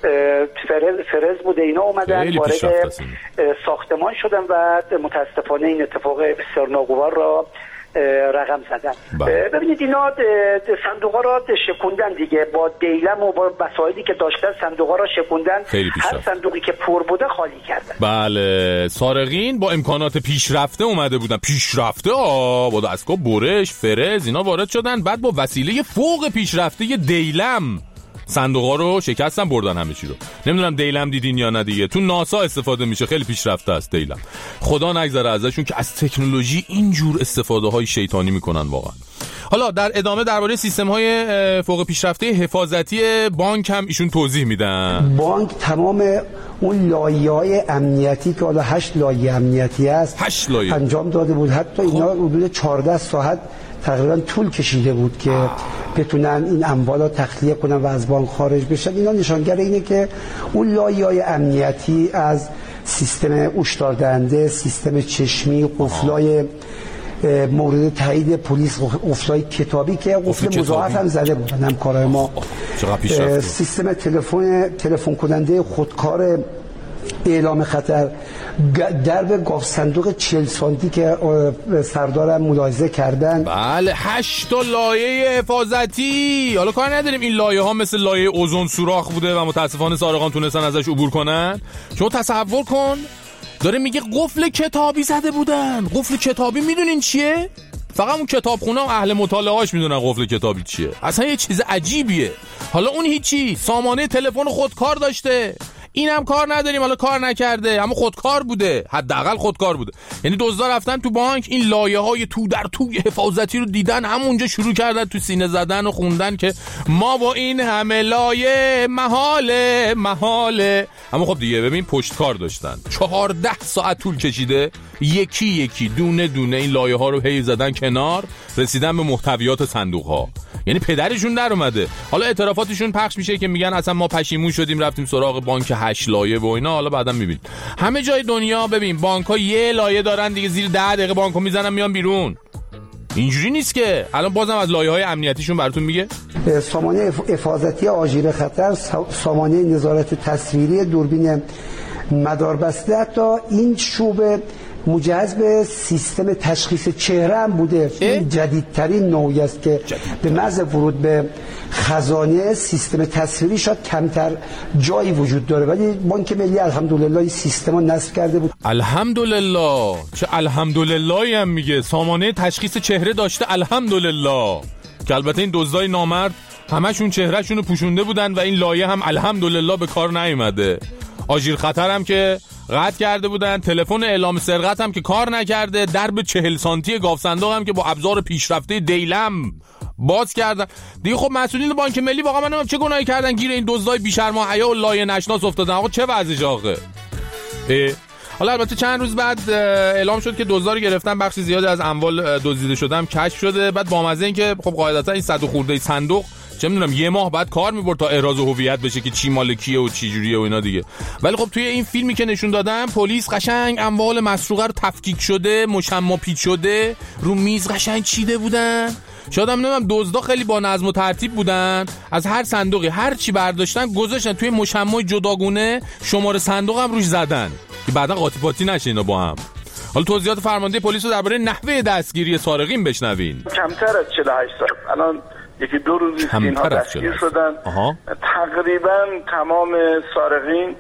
فرز بوده، اینا اومدن وارد ساختمان شدن و متاسفانه این اتفاق بسیار ناگوار را رقم زدن. ببینید اینا صندوقا را شکوندن دیگه، با دیلم و با وسایلی که داشتن صندوقا را شکوندن، هر صندوقی که پر بوده خالی کردن. بله، سارقین با امکانات پیشرفته اومده بودن، پیشرفته با دستگاه برش، فرز، اینا وارد شدن، بعد با وسیله فوق پیشرفته دیلم صندوقا رو شکستن، بردن همه چی رو. نمیدونم دیلم دیدین یا نه دیگه، تو ناسا استفاده میشه، خیلی پیشرفته است دیلم. خدا نگذره ازشون که از تکنولوژی اینجور استفاده های شیطانی میکنن واقعا. حالا در ادامه درباره سیستم های فوق پیشرفته حفاظتی بانک هم ایشون توضیح میدن. بانک تمام اون لایه‌های امنیتی که حالا 8 لایه امنیتی است 8 لایه انجام داده بود. حتی اینا حدود 14 ساعت تقریبا طول کشیده بود که بتونن این اموال رو تخلیه کنن و از بانک خارج بشن. اینا نشانگر اینه که اون لایه‌های امنیتی از سیستم هشداردهنده، سیستم چشمی، قفلای مورد تایید پلیس، قفلای کتابی که قفل مضاعف هم زده بودن همکارای ما، سیستم تلفن کننده خودکار اعلام خطر، درب گاف صندوق 40 سانتی که سردارم ملاحظه کردن. بله، 8 لایه حفاظتی. حالا کار نداریم این لایه ها مثل لایه اوزون سوراخ بوده و متاسفانه سارقان تونستن ازش عبور کنن. شما تصور کن، داره میگه قفل کتابی زده بودن. قفل کتابی میدونین چیه؟ فقط اون کتابخونه و اهل مطالعه‌اش میدونن قفل کتابی چیه. اصلا یه چیز عجیبیه. حالا اون هیچی، سامانه تلفن خودکار داشته، اینم کار نداریم، حالا کار نکرده اما خودکار بوده، حداقل خودکار بوده. یعنی دزدا رفتن تو بانک، این لایه‌های تو در توی حفاظتی رو دیدن، همونجا شروع کردن تو سینه زدن و خوندن که ما با این همه لایه محاله. اما خب دیگه ببین پشتکار داشتن، 14 ساعت طول کشیده یکی یکی دونه دونه این لایه‌ها رو هی زدن کنار، رسیدن به محتویات صندوق‌ها. یعنی پدرشون در اومده. حالا اعترافاتشون پخش میشه که میگن اصلا ما پشیمون شدیم رفتیم سراغ بانک 8 لایه و اینا. حالا بعدم میبینید همه جای دنیا ببین بانک‌ها یه لایه دارن دیگه، زیر 10 دقیقه بانک‌ها میزنن میان بیرون. اینجوری نیست که. الان بازم از لایه‌های امنیتیشون براتون میگه. سامانه حفاظتی آژیر خطر، سامانه نظارت تصویری دوربین مداربسته، حتی این شعبه مجهز به سیستم تشخیص چهره هم بوده. این جدیدترین نوعی است که به محض ورود به خزانه سیستم تصویری شاید کمتر جایی وجود داره، ولی بانک ملی الحمدلله این سیستم رو نصب کرده بود. الحمدلله. چه الحمدلله هم میگه، سامانه تشخیص چهره داشته الحمدلله. که البته این دزدای نامرد همشون چهرهشون رو پوشونده بودن و این لایه هم الحمدلله به کار نیومده. آژیر خطر هم که قطع کرده بودن، تلفن اعلام سرقت هم که کار نکرده، درب 40 سانتی گاف صندوق هم که با ابزار پیشرفته دیلم باز کردن دیگه. خب مسئولین بانک ملی واقعا من چه گناهی کردن گیر این دزدای بی‌شرم و حیا و لایه نشناس افتادن؟ آقا چه وضعش آخه؟ حالا البته چند روز بعد اعلام شد که دزدا رو گرفتن، بخش زیادی از اموال دزدیده شده هم کشف شده. بعد بامزه این که خب قاعدتا این 100 خورده صندوق چه میدونم یه ماه بعد کار میبرد تا احراز هویت بشه که چی مال کیه و چی جوریه و اینا دیگه. ولی خب توی این فیلمی که نشون دادن پلیس قشنگ اموال مسروقه رو تفکیک شده، مشمع پیچ شده، رو میز قشنگ چیده بودن. شاید هم نمیدونم دزدا خیلی با نظم و ترتیب بودن، از هر صندوقی هر چی برداشتن گذاشتن توی مشمع جداگونه، شماره صندوق هم روش زدن که بعدا قاطی پاتی نشه اینا با هم. حالا توضیحات فرمانده پلیس رو درباره نحوه دستگیری سارقین بشنوین. کمتر از 48 ساعت الان یکی دو روزی که اینها دستگیر شدن. تقریبا تمام سارقین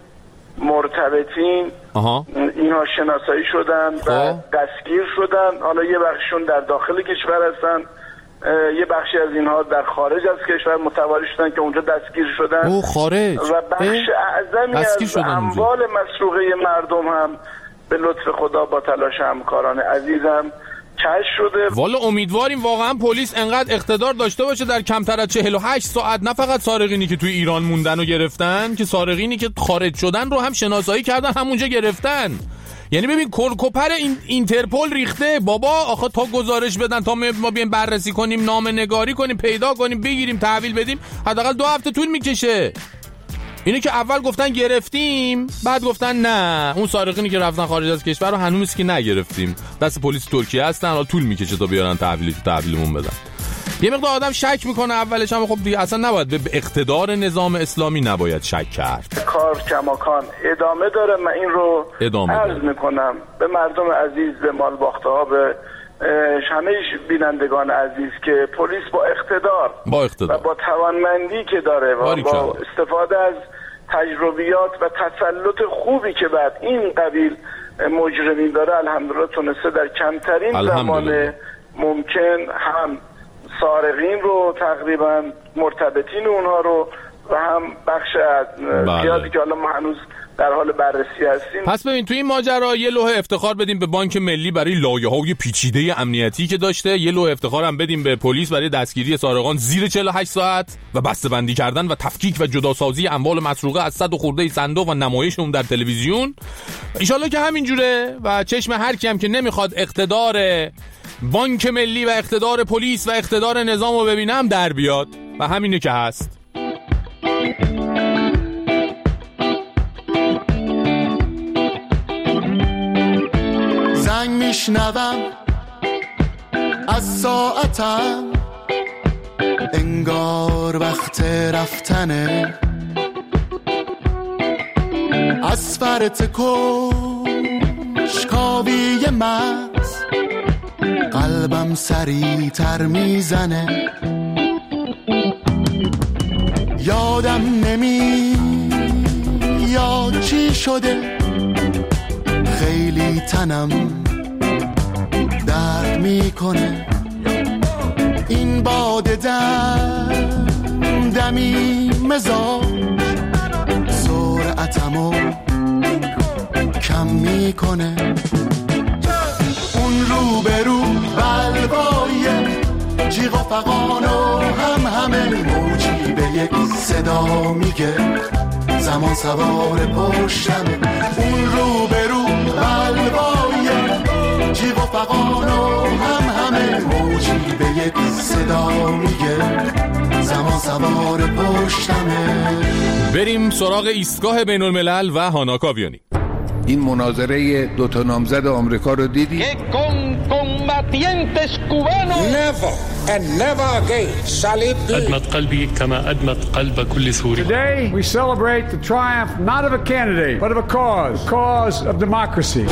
مرتبطین اینها شناسایی شدن و دستگیر شدن. حالا یه بخششون در داخل کشور هستن، یه بخشی از اینها در خارج از کشور متواری شدن که اونجا دستگیر شدن. خارج و بخش اعظمی از اموال مسروقه مردم هم به لطف خدا با تلاش همکاران عزیزم کشف شده. والا امیدواریم واقعا پلیس انقدر اقتدار داشته باشه در کمتر از 48 ساعت نه فقط سارقینی که توی ایران موندن و گرفتن، که سارقینی که خارج شدن رو هم شناسایی کردن، همونجا گرفتن. یعنی ببین کلکوپر اینترپل ریخته بابا. آخه تا گزارش بدن، تا ما بیایم بررسی کنیم، نامه‌نگاری کنیم، پیدا کنیم، بگیریم، تحویل بدیم، حداقل 2 هفته طول میکشه. اینه که اول گفتن گرفتیم، بعد گفتن نه، اون سارقینی که رفتن خارج از کشور رو هنوز که نگرفتیم، دست پلیس ترکیه هستن، حالا طول میکشه تا بیارن تحویلمون بدن. یه مقدار آدم شک میکنه اولش، اما خب دیگه اصلا نباید به اقتدار نظام اسلامی نباید شک کرد. کار کماکان ادامه داره. من این رو عرض میکنم به مردم عزیز، به مالباخته‌ها، به همه بینندگان عزیز که پلیس با اقتدار و با توانمندی که داره و با استفاده از تجربیات و تسلط خوبی که بعد این قبیل مجرمین داره، الحمدلله تونسته در کمترین زمان ممکن هم سارقین رو، تقریبا مرتبطین اونها رو، و هم بخش زیادی که حالا ما هنوز در حال بررسی هستیم. پس ببین توی این ماجرا یه لوح افتخار بدیم به بانک ملی برای لایه‌های پیچیده امنیتی که داشته، یه لوح افتخار هم بدیم به پلیس برای دستگیری سارقان زیر 48 ساعت و بسته‌بندی کردن و تفکیک و جداسازی اموال مسروقه از 100 خورده صندوق و نمایش اون در تلویزیون. ان شاءالله که همینجوره و چشم هر کی هم که نمیخواد اقتدار بانک ملی و اقتدار پلیس و اقتدار نظام رو ببینم در بیاد و همینه که هست. زنگ میشنوم از ساعتم، انگار وقت رفتنه، از فرط کنجکاوی مغز قلبم سریع‌تر میزنه. یادم نمیاد چی شده، خیلی تنم درد میکنه. این باد دمی مزاج سرعتمو کم میکنه. اون روبرو بلوای جیغ و فغان و همه موجی به یک صدا میگه زمان سوار پشتمه. اون روبرو بلوای جیغ و فغان و همه موجی به یک صدا میگه زمان سوار پشتمه. بریم سراغ ایستگاه بین الملل و هانا کاویانی. این مناظره دوتا نامزد آمریکا رو دیدی؟ Never and never again shall it be. أدمت قلبي كما أدمت قلب كل سوري. Today we celebrate the triumph not of a candidate but of a cause of democracy.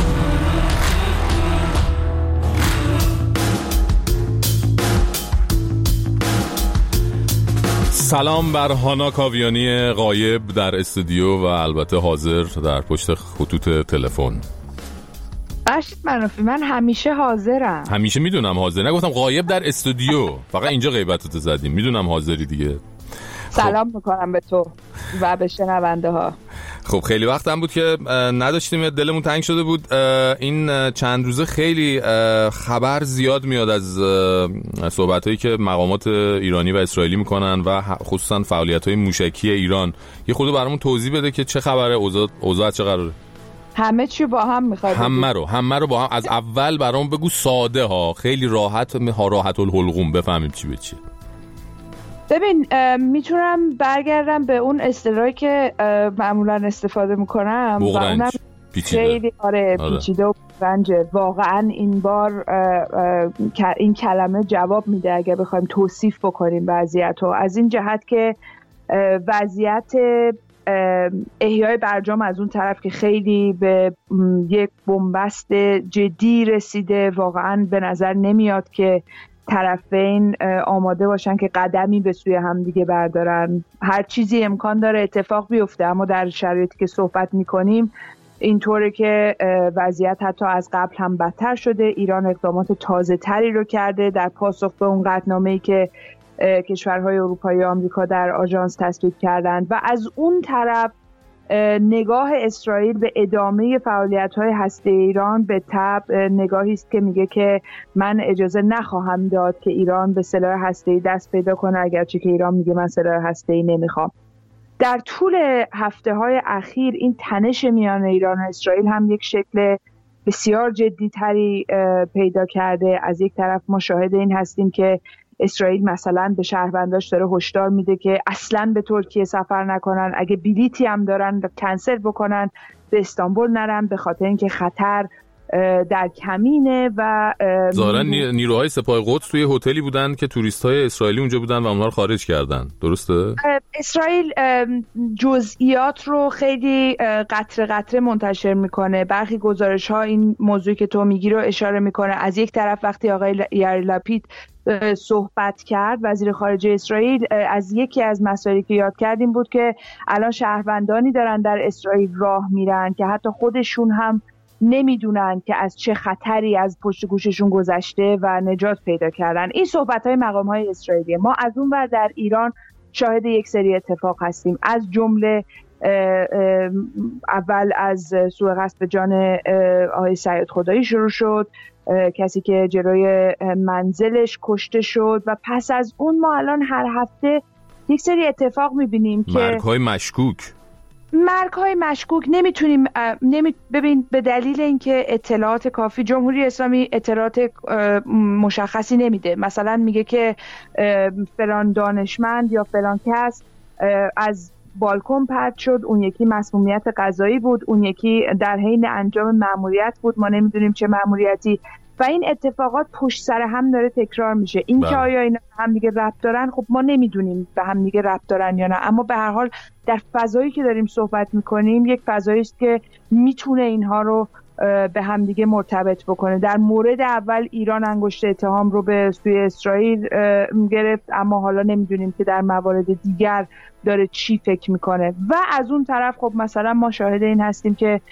سلام بر هانا کاویانی غایب در استودیو و البته حاضر در پشت خطوط تلفن. باشید منافی، من همیشه حاضرم. همیشه میدونم حاضر، نگفتم غایب در استودیو، فقط اینجا غیبتت زدیم، میدونم حاضری دیگه. سلام میکنم به تو و به شنونده ها. خب خیلی وقت هم بود که نداشتیم، دلمون تنگ شده بود. این چند روزه خیلی خبر زیاد میاد از صحبتایی که مقامات ایرانی و اسرائیلی میکنن و خصوصا فعالیت‌های موشکی ایران. یه خورده برامون توضیح بده که چه خبره، اوضاع چه قراره؟ همه چی با هم میخواد. همه رو با هم از اول برام بگو، ساده ها، خیلی راحت الحلقوم بفهمیم چی به چی. ببین میتونم برگردم به اون اصطلاحی که معمولا استفاده میکنم و اونم خیلی پیچیده و رنجه. واقعا این بار این کلمه جواب میده اگه بخوایم توصیف بکنیم وضعیت رو، از این جهت که وضعیت احیای برجام از اون طرف که خیلی به یک بنبست جدی رسیده، واقعا به نظر نمیاد که طرفین آماده باشن که قدمی به سوی هم دیگه بردارن. هر چیزی امکان داره اتفاق بیفته، اما در شرایطی که صحبت میکنیم اینطوره که وضعیت حتی از قبل هم بدتر شده. ایران اقدامات تازه تری رو کرده در پاسخ به اون قطعنامه‌ای که کشورهای اروپایی و آمریکا در آژانس تصویب کردند و از اون طرف نگاه اسرائیل به ادامه فعالیت‌های هسته‌ای ایران به طبع نگاهی است که میگه که من اجازه نخواهم داد که ایران به سلاح هسته‌ای دست پیدا کنه، اگرچه که ایران میگه من سلاح هسته‌ای نمیخوام. در طول هفته‌های اخیر این تنش میان ایران و اسرائیل هم یک شکل بسیار جدی‌تری پیدا کرده. از یک طرف ما شاهد این هستیم که اسرائیل مثلا به شهرونداش داره هشدار میده که اصلاً به ترکیه سفر نکنن، اگه بلیتی هم دارن کنسل بکنن، به استانبول نرن، به خاطر اینکه خطر در کمینه. و ظاهرا نیروهای سپاه قدس توی هتلی بودن که توریست‌های اسرائیلی اونجا بودن و اونها رو خارج کردن، درسته؟ اسرائیل جزئیات رو خیلی قطره قطره منتشر میکنه. برخی گزارش‌ها این موضوعی که تو میگی رو اشاره میکنه. از یک طرف وقتی آقای یائیر لپید صحبت کرد، وزیر خارجه اسرائیل، از یکی از مسائلی که یاد کردیم بود که الان شهروندانی دارن در اسرائیل راه میرن که حتی خودشون هم نمیدونن که از چه خطری از پشت گوششون گذشته و نجات پیدا کردن. این صحبت‌های مقام‌های اسرائیلی. ما از اون ور در ایران شاهد یک سری اتفاق هستیم، از جمله اول از سوء قصد به جان آقای سعید خدایی شروع شد، کسی که جلوی منزلش کشته شد و پس از اون ما الان هر هفته یک سری اتفاق می‌بینیم که مرگ‌های مشکوک نمیتونیم ببین، به دلیل اینکه اطلاعات کافی جمهوری اسلامی اطلاعات مشخصی نمیده. مثلا میگه که فلان دانشمند یا فلان کس از بالکن پرت شد، اون یکی مسمومیت غذایی بود، اون یکی در حین انجام مأموریت بود، ما نمیدونیم چه مأموریتی، و این اتفاقات پشت سر هم داره تکرار میشه. این که آیا اینا هم دیگه ربط دارن، خب ما نمیدونیم به هم دیگه ربط دارن یا نه، اما به هر حال در فضایی که داریم صحبت میکنیم یک فضایی است که میتونه اینها رو به هم دیگه مرتبط بکنه. در مورد اول ایران انگشت اتهام رو به سوی اسرائیل گرفت، اما حالا نمیدونیم که در موارد دیگر داره چی فکر میکنه. و از اون طرف خب مثلا ما شاهد این هستیم که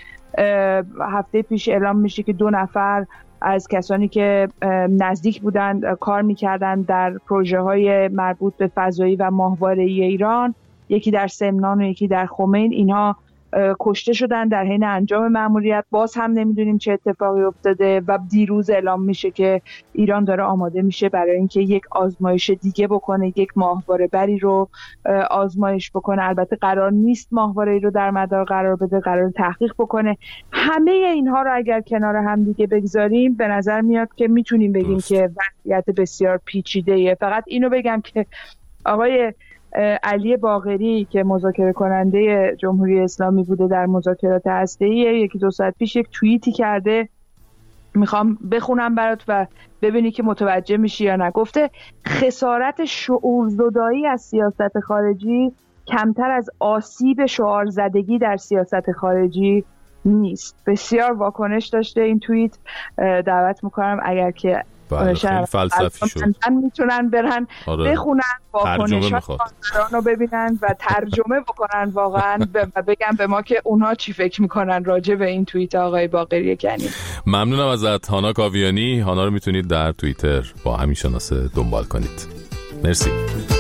هفته پیش اعلام میشه که 2 نفر از کسانی که نزدیک بودند کار میکردند در پروژه های مربوط به فضایی و ماهواره‌ای ایران، یکی در سمنان و یکی در خمین، اینها کشته شدن در حین انجام مأموریت. باز هم نمیدونیم چه اتفاقی افتاده و دیروز اعلام میشه که ایران داره آماده میشه برای اینکه یک آزمایش دیگه بکنه، یک ماهواره بری رو آزمایش بکنه. البته قرار نیست ماهواره‌ای رو در مدار قرار بده، قرار تحقیق بکنه. همه اینها رو اگر کنار هم دیگه بگذاریم به نظر میاد که میتونیم بگیم که وضعیت بسیار پیچیده‌ایه. فقط اینو بگم که آقای علی باقری که مذاکره کننده جمهوری اسلامی بوده در مذاکرات هسته‌ای، 1-2 ساعت پیش یک توییتی کرده، میخوام بخونم برات و ببینی که متوجه میشی یا نه. گفته خسارت شعورزدایی از سیاست خارجی کمتر از آسیب شعارزدگی در سیاست خارجی نیست. بسیار واکنش داشته این توییت. دعوت میکنم اگر که خیلی فلسفی شد میتونن برن بخونن واکنشات رو ببینن و ترجمه بکنن واقعا و بگن به ما که اونها چی فکر میکنن راجع به این توییت آقای باقری کنی. ممنونم ازت هانا کاویانی. هانا رو میتونید در توییتر با همین شناسه دنبال کنید. مرسی.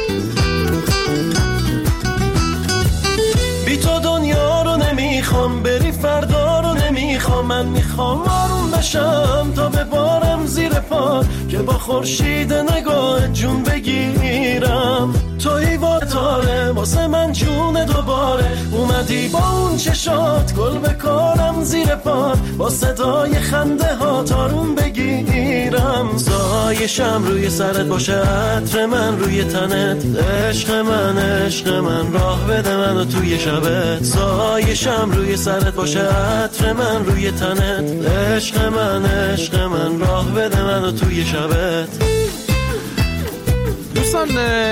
بی تو دنیا رو نمیخوام، بری فردا رو نمیخوام، من میخوام آروم بشم تا ببارم زیر پا که با خورشید نگاه جون بگیرم. توی واتاره واسه من جون دوباره اومدی با اون چشات گل بکنم زیر پات با صدای خنده ها تارون بگیرم زایشم روی سرت باشه عطر من روی تنت عشق من راه بده منو توی شبت زایشم روی سرت باشه عطر من روی تنت عشق من راه بده منو توی شبت. دوستان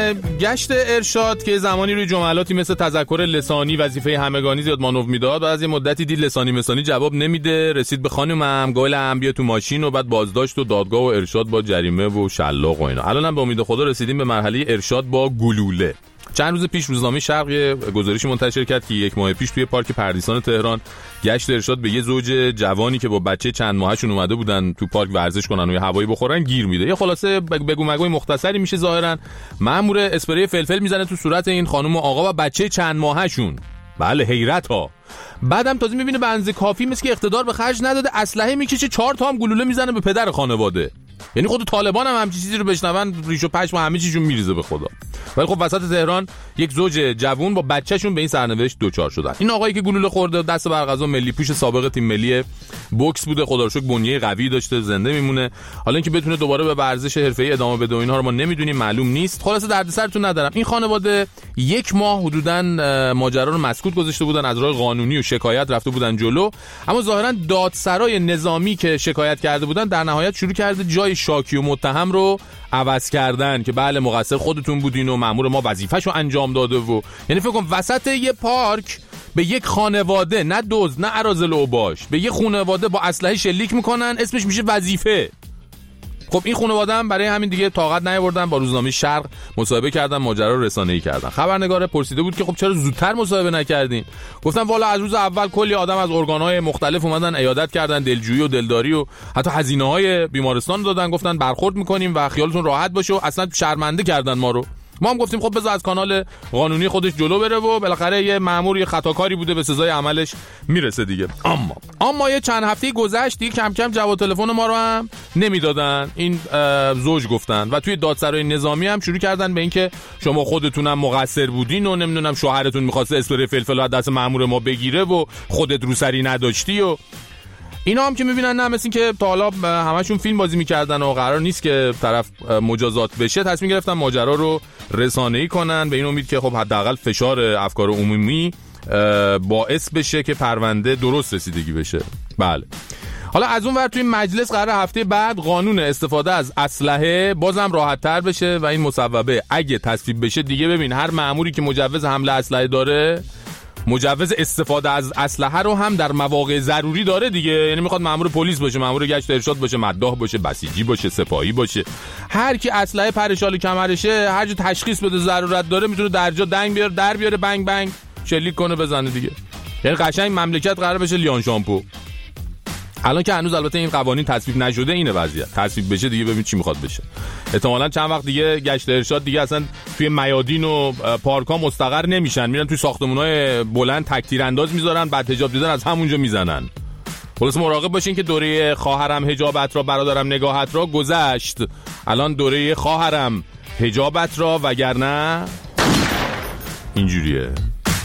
گشت ارشاد که زمانی روی جملاتی مثل تذکر لسانی وظیفه همگانی زیاد مانور میداد و از یه مدتی دید لسانی جواب نمیده، رسید به خانمم گلم بیا تو ماشین و بعد بازداشت و دادگاه و ارشاد با جریمه و شلاق و اینا. الانم به امید خدا رسیدیم به مرحله ارشاد با گلوله. چند روز پیش روزنامه شرق گزارشی منتشر کرد که 1 ماه پیش توی پارک پردیسان تهران گشت ارشاد به یه زوج جوانی که با بچه چند ماهشون اومده بودن تو پارک ورزش کنن و یه هوایی بخورن گیر میده. یه خلاصه بگو مگوی مختصری میشه. ظاهرا مأمور اسپری فلفل میزنه تو صورت این خانم و آقا و بچه چند ماهشون. بله حیرت ها. بعدم تازه میبینه به اندازه کافی مثل که اقتدار به خرج نداده اسلحه میکشه 4 تا هم گلوله میزنه به پدر خانواده. یعنی خود طالبان هم همچین چیزی رو بشنون ریش و پشم و همه چیزشون میریزه به خدا. ولی خب وسط تهران یک زوج جوون با بچه‌شون به این سرنوشت دوچار شدن. این آقایی که گلوله خورده دست برقضا ملی پوش سابق تیم ملی بوکس بوده، خدا رو شکر بنیه قوی داشته، زنده میمونه. حالا اینکه بتونه دوباره به ورزش حرفه‌ای ادامه بده و اینها رو ما نمیدونیم، معلوم نیست. خلاصه دردسرتون ندارم. این خانواده 1 ماه حدوداً ماجرا رو مسکوت گذاشته بودن، از راه قانونی و شکایت رفته بودن جلو، اما ظاهراً دادسرای نظامی که شکایت کرده بودن در نهایت شروع کرده جای شاکی و متهم رو عوض کردن که بله مقصر خودتون بودین و مأمور ما وظیفه‌شو انجام داده و یعنی فکر کنم وسط یه پارک به یک خانواده نه دزد نه اراذل اوباش به یک خانواده با اسلحه شلیک میکنن، اسمش میشه وظیفه. خب این خانواده هم برای همین دیگه طاقت نیاوردن، با روزنامه شرق مصاحبه کردن، ماجرا رو رسانه‌ای کردن. خبرنگار پرسیده بود که خب چرا زودتر مصاحبه نکردین؟ گفتن والا از روز اول کلی آدم از ارگان‌های مختلف اومدن عیادت کردن، دلجویی و دلداری و حتی هزینه‌های بیمارستان دادن، گفتن برخورد می‌کنیم و خیالتون راحت باشه و اصلا شرمنده کردن ما رو. ما هم گفتیم خب بذار از کانال قانونی خودش جلو بره و بالاخره یه مأمور یه خطاکاری بوده به سزای عملش میرسه دیگه. اما یه چند هفته گذشت دیگه کم کم جواب تلفن ما رو هم نمیدادن این زوج گفتن و توی دادسرای نظامی هم شروع کردن به اینکه شما خودتونم مقصر بودین و نمیدونم شوهرتون می‌خواسته اسپری فلفل از دست مأمور ما بگیره و خودت روسری نداشتی و اینا هم که میبینن نه مثل این که تا حالا همشون فیلم بازی میکردن و قرار نیست که طرف مجازات بشه، تصمیم گرفتن ماجرا رو رسانه‌ای کنن به این امید که خب حداقل فشار افکار عمومی باعث بشه که پرونده درست رسیدگی بشه. بله حالا از اون ور توی مجلس قرار هفته بعد قانون استفاده از اسلحه بازم راحت تر بشه و این مصوبه اگه تصویب بشه دیگه ببین هر مأموری که مجوز حمله اسلحه داره مجوز استفاده از اسلحه رو هم در مواقع ضروری داره دیگه. یعنی میخواد مأمور پلیس باشه، مأمور گشت ارشاد باشه، مداح باشه، بسیجی باشه، سپاهی باشه، هر کی اسلحه پرشال کمرشه هر جا تشخیص بده ضرورت داره میتونه درجا دنگ بیاره در بیاره بنگ بنگ شلیک کنه بزنه دیگه. یعنی قشنگ مملکت قرار بشه لیان شامپو. الان که هنوز البته این قوانین تصویب نشده اینه وضعیت، تصویب بشه دیگه ببین چی میخواد بشه. احتمالاً چند وقت دیگه گشت ارشاد دیگه اصلا توی میادین و پارک‌ها مستقر نمیشن، میرن توی ساختمان‌های بلند تک‌تیر انداز میذارن، بعد حجاب دیدن از همونجا میزنن. خلاص مراقب باشین که دوره خواهرم حجابت را برادرم نگاهت را گذشت، الان دوره خواهرم حجابت را وگرنه اینجوریه.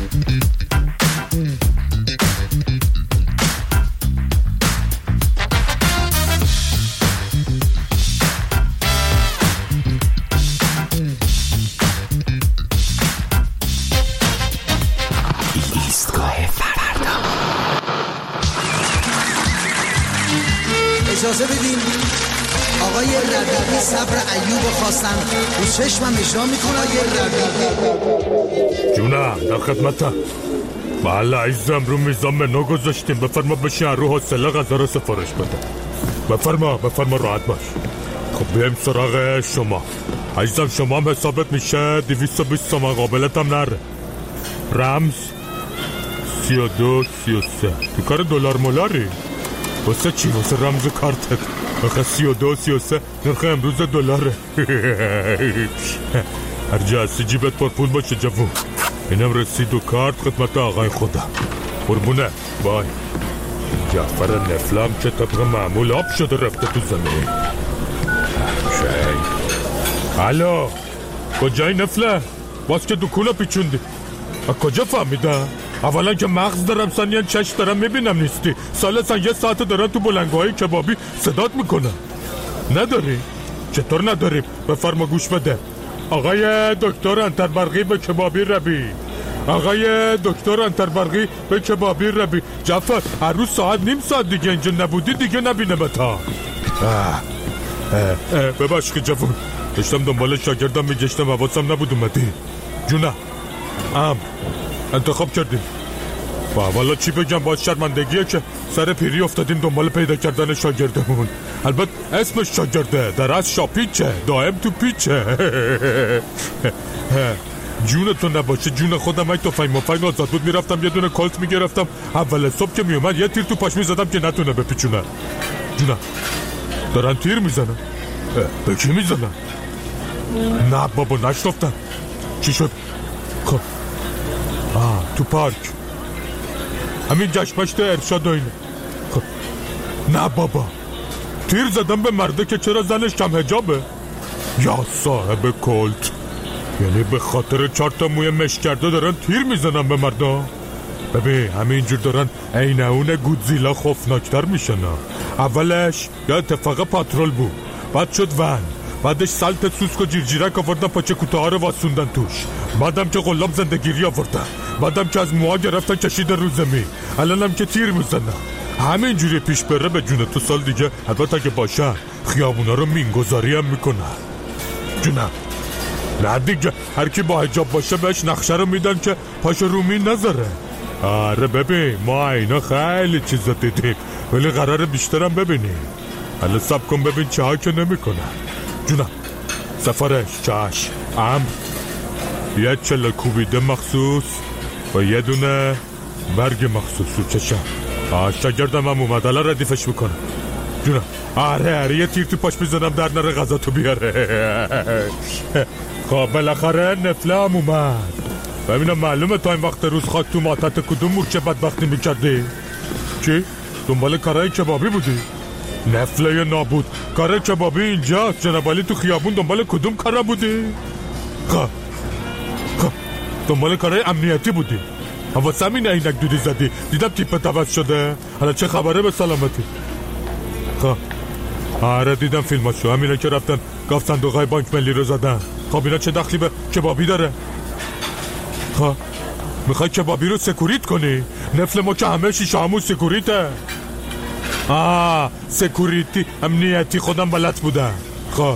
اجازه بدین آقای ربیعی صبر ایوب خواستن رو چشمم اجرا میکنه. آقای ربیعی جونم در خدمتم. بله عزیزم رو میزان منو گذاشتیم، بفرما بشین رو حوصله غذا رو سفارش بده. بفرما راحت باش. خب بریم سراغ شما عزیزم. شما هم حسابت میشه 220 تومن، قابلت هم نره. رمز 32 33. تو کار دلار مولاری؟ واسه چی؟ واسه رمز کارتت. آخه 32 33 نرخ امروز دلاره. هر جا هستی جیبت پر پول باشه جوون. اینم رسید و کارت خدمت آقای خودم. قربونه بای. جعفر نفلم که طبق معمول آب شده رفته تو زمین. الو کجای نفله؟ باز که دکولا پیچوندی. از کجا فهمیدم؟ اولا که مغز دارم، ثانیاً چشم دارم میبینم نیستی، ثالثاً یه ساعت دارن تو بلنگوهای کبابی صدات میکنن. نداری؟ چطور نداریم؟ بفرما گوش بده. آقای دکتر انتربرقی به کبابی روی. آقای دکتر انتربرقی به کبابی روی. جعفر هر روز ساعت نیم ساعت دیگه اینجا نبودی دیگه نبینم تا. ببخش که جوون، داشتم دنبال شاگردم میگشتم، حواسم نبود اومدی. جونه انتخاب کردیم. و والا چی بگم، باز شرمندگیه که سر پیری افتادیم دنبال پیدا کردن شاگردمون. البته اسمش شاگرده، در از شاپیچه، دائم تو پیچه. جون تو نباشه جون خودم. ای تفنگ مفنگ آزاد بود میرفتم یه دونه کالت میگرفتم، اول صبح که میومد یه تیر تو پاش میزدم که نتونه بپیچونه. جونم دارن تیر میزنن. به کی میزنن؟ نه بابا نشنفتم. چی شد؟ خب تو پارک همین جشمشت ارشاد اینه. خب نه بابا تیر زدم به مرده که چرا زنش کم حجابه. یا صاحب کلت، یعنی به خاطر 4 تا موی مش کرده دارن تیر میزنن به مردا. ببین همینجور دارن عین اون گودزیلا خوفناکتر میشن. اولش یا اتفاق پاترول بود، بعد شد ون، بعدش سلت سوسک و جیرجیرک آوردن پاچه کوتاه رو واسوندن توش، بعدم که قلاب زندگیری آوردن، بعدم که از موها گرفتن کشیدن رو زمین، الانم که تیر میزنن. همینجوری پیش بره به جون تو سال دیگه البته اگه باشه خیابونا رو مینگذاری هم میکنن. جونم نه دیگه، هر کی با حجاب باشه بهش نقشه رو میدن که پاشو رو مین نذاره. آره ببین ما اینا خیلی چیزا دیدیم ولی قراره بیشترم ببینیم. حالا سب کن ببین چه ها که نمیکنن. جونم سفارش چاش یه چله کوبیده مخصوص و یه دونه برگ مخصوص رو چشم. شاگردم هم اومد الان ردیفش میکنم. جونم آره یه تیر تو پاش میزنم در نره غذا تو بیاره. خب بالاخره نفله هم اومد. ببینم معلومه تا این وقت روز خاک تو ماتت کدوم مورچه بدبختی میکردی؟ چی؟ دنبال کارهای کبابی بودی؟ نفله نابود، کار کبابی اینجا جنابالی تو خیابون دنبال کدوم کارا بودی؟ خب دنبال کارهای امنیتی بودی. واسه همین عینک دودی زدی، دیدم تیپت عوض شده. حالا چه خبره به سلامتی؟ خب آره دیدم فیلماشو، همینا که رفتن گاف صندوقای بانک ملی رو زدن. خب اینا چه دخلی به کبابی داره؟ خب میخوای کبابی رو سکوریت کنی؟ نفل ما که همه شیشه همون سکوریته. سکوریتی امنیتی خودم بلد بودم. خب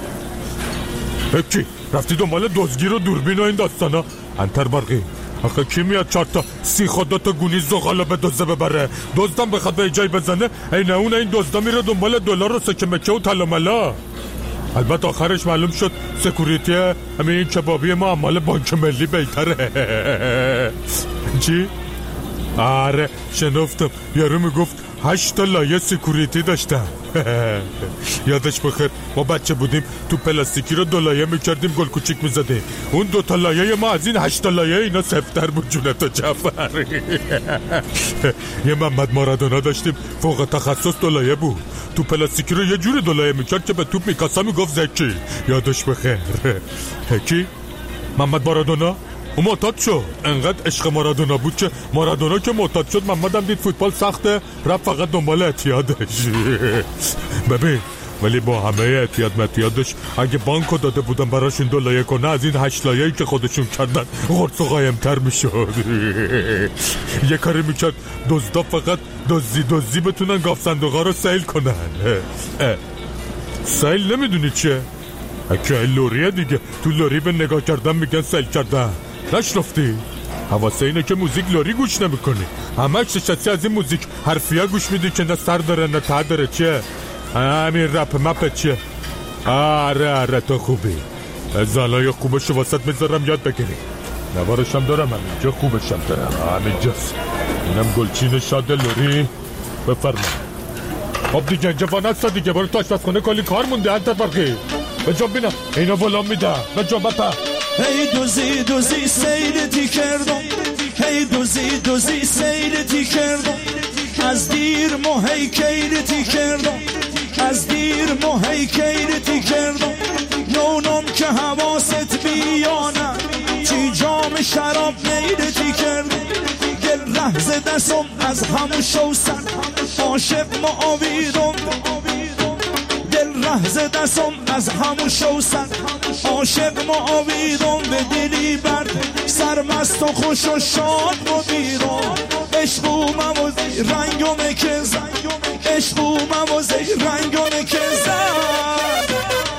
چی؟ رفتی دنبال دزدگیر و دوربین و این داستانا؟ انتربرقی آخه کی میاد 4 تا سی خدا تا گونی زغالو به دزده ببره؟ دزدم بخواد به جای بزنه این اون این دزدا میره دنبال دلار و سکه مکه و طلا ملا. البته آخرش معلوم شد سکوریتی همین این کبابی ما مال بانک ملی بهتره. چی؟ آره شنفتم یارو میگفت 8 تا لایه سکوریتی داشتم. یادش بخیر ما بچه بودیم تو پلاستیکی رو 2 لایه میکردیم گل کوچیک میزدیم. اون 2 تا لایه ما از این 8 تا لایه اینا سفتر بود. جونت و جعفر. یه محمد مارادونا داشتیم فوق تخصص 2 لایه بود، تو پلاستیکی رو یه جوری 2 لایه میکرد که به توپ میکاسا میگفت زکی. یادش بخیر. کی؟ محمد مارادونا اون معتاد شد، انقدر عشق مارادونا بود که مارادونا که معتاد شد محمد هم دید فوتبال سخته رفت فقط دنبال اعتیادش. ببین ولی با همه اعتیادش اگه بانکو داده بودن براشون 2 لایه کنه از این 8 لایه‌ای که خودشون کردن قرص و قایم‌تر میشد. یه کاری میکرد دزدا فقط دزدی بتونن گاف صندوقا رو سیل کنن. سیل نمیدونی چیه؟ اکه لوریه دیگه، تو لوری به نگاه کردن میگن سیل کردن. نشنفتی؟ حواسه اینه که موزیک لوری گوش نمیکنی، همش نشستی از این موزیک حرفیه گوش میدی که نه سر داره نه ته داره. چیه؟ همین رپ مپ چیه؟ آره تو خوبی، زالای خوبشو واسط میذارم یاد بگیری. نوارشم دارم همینجا، خوبشم دارم همینجاست. اینم گلچین شاد لوری. بفرما. خب دیگه اینجا وانستا دیگه، برو تو آشپزخونه کلی کار مونده. انتربرقی بجام بینم اینا ولام میده بجام بطه. هی دوزی سیرتی کردم، هی دوزی سیرتی کردم، از دیر موهی کیرتی کردم، از دیر موهی کیرتی کردم. نونم که حواست بیانه شراب میلتی کرد دل لحظه دستم از همون شوسن عاشق معاویدم دل لحظه دستم از همون شوسن عاشق معاویدم به دلی بر سرمست و خوش و شاد بودیدم عشقومم و رنگم که زن عشقومم و رنگم که زن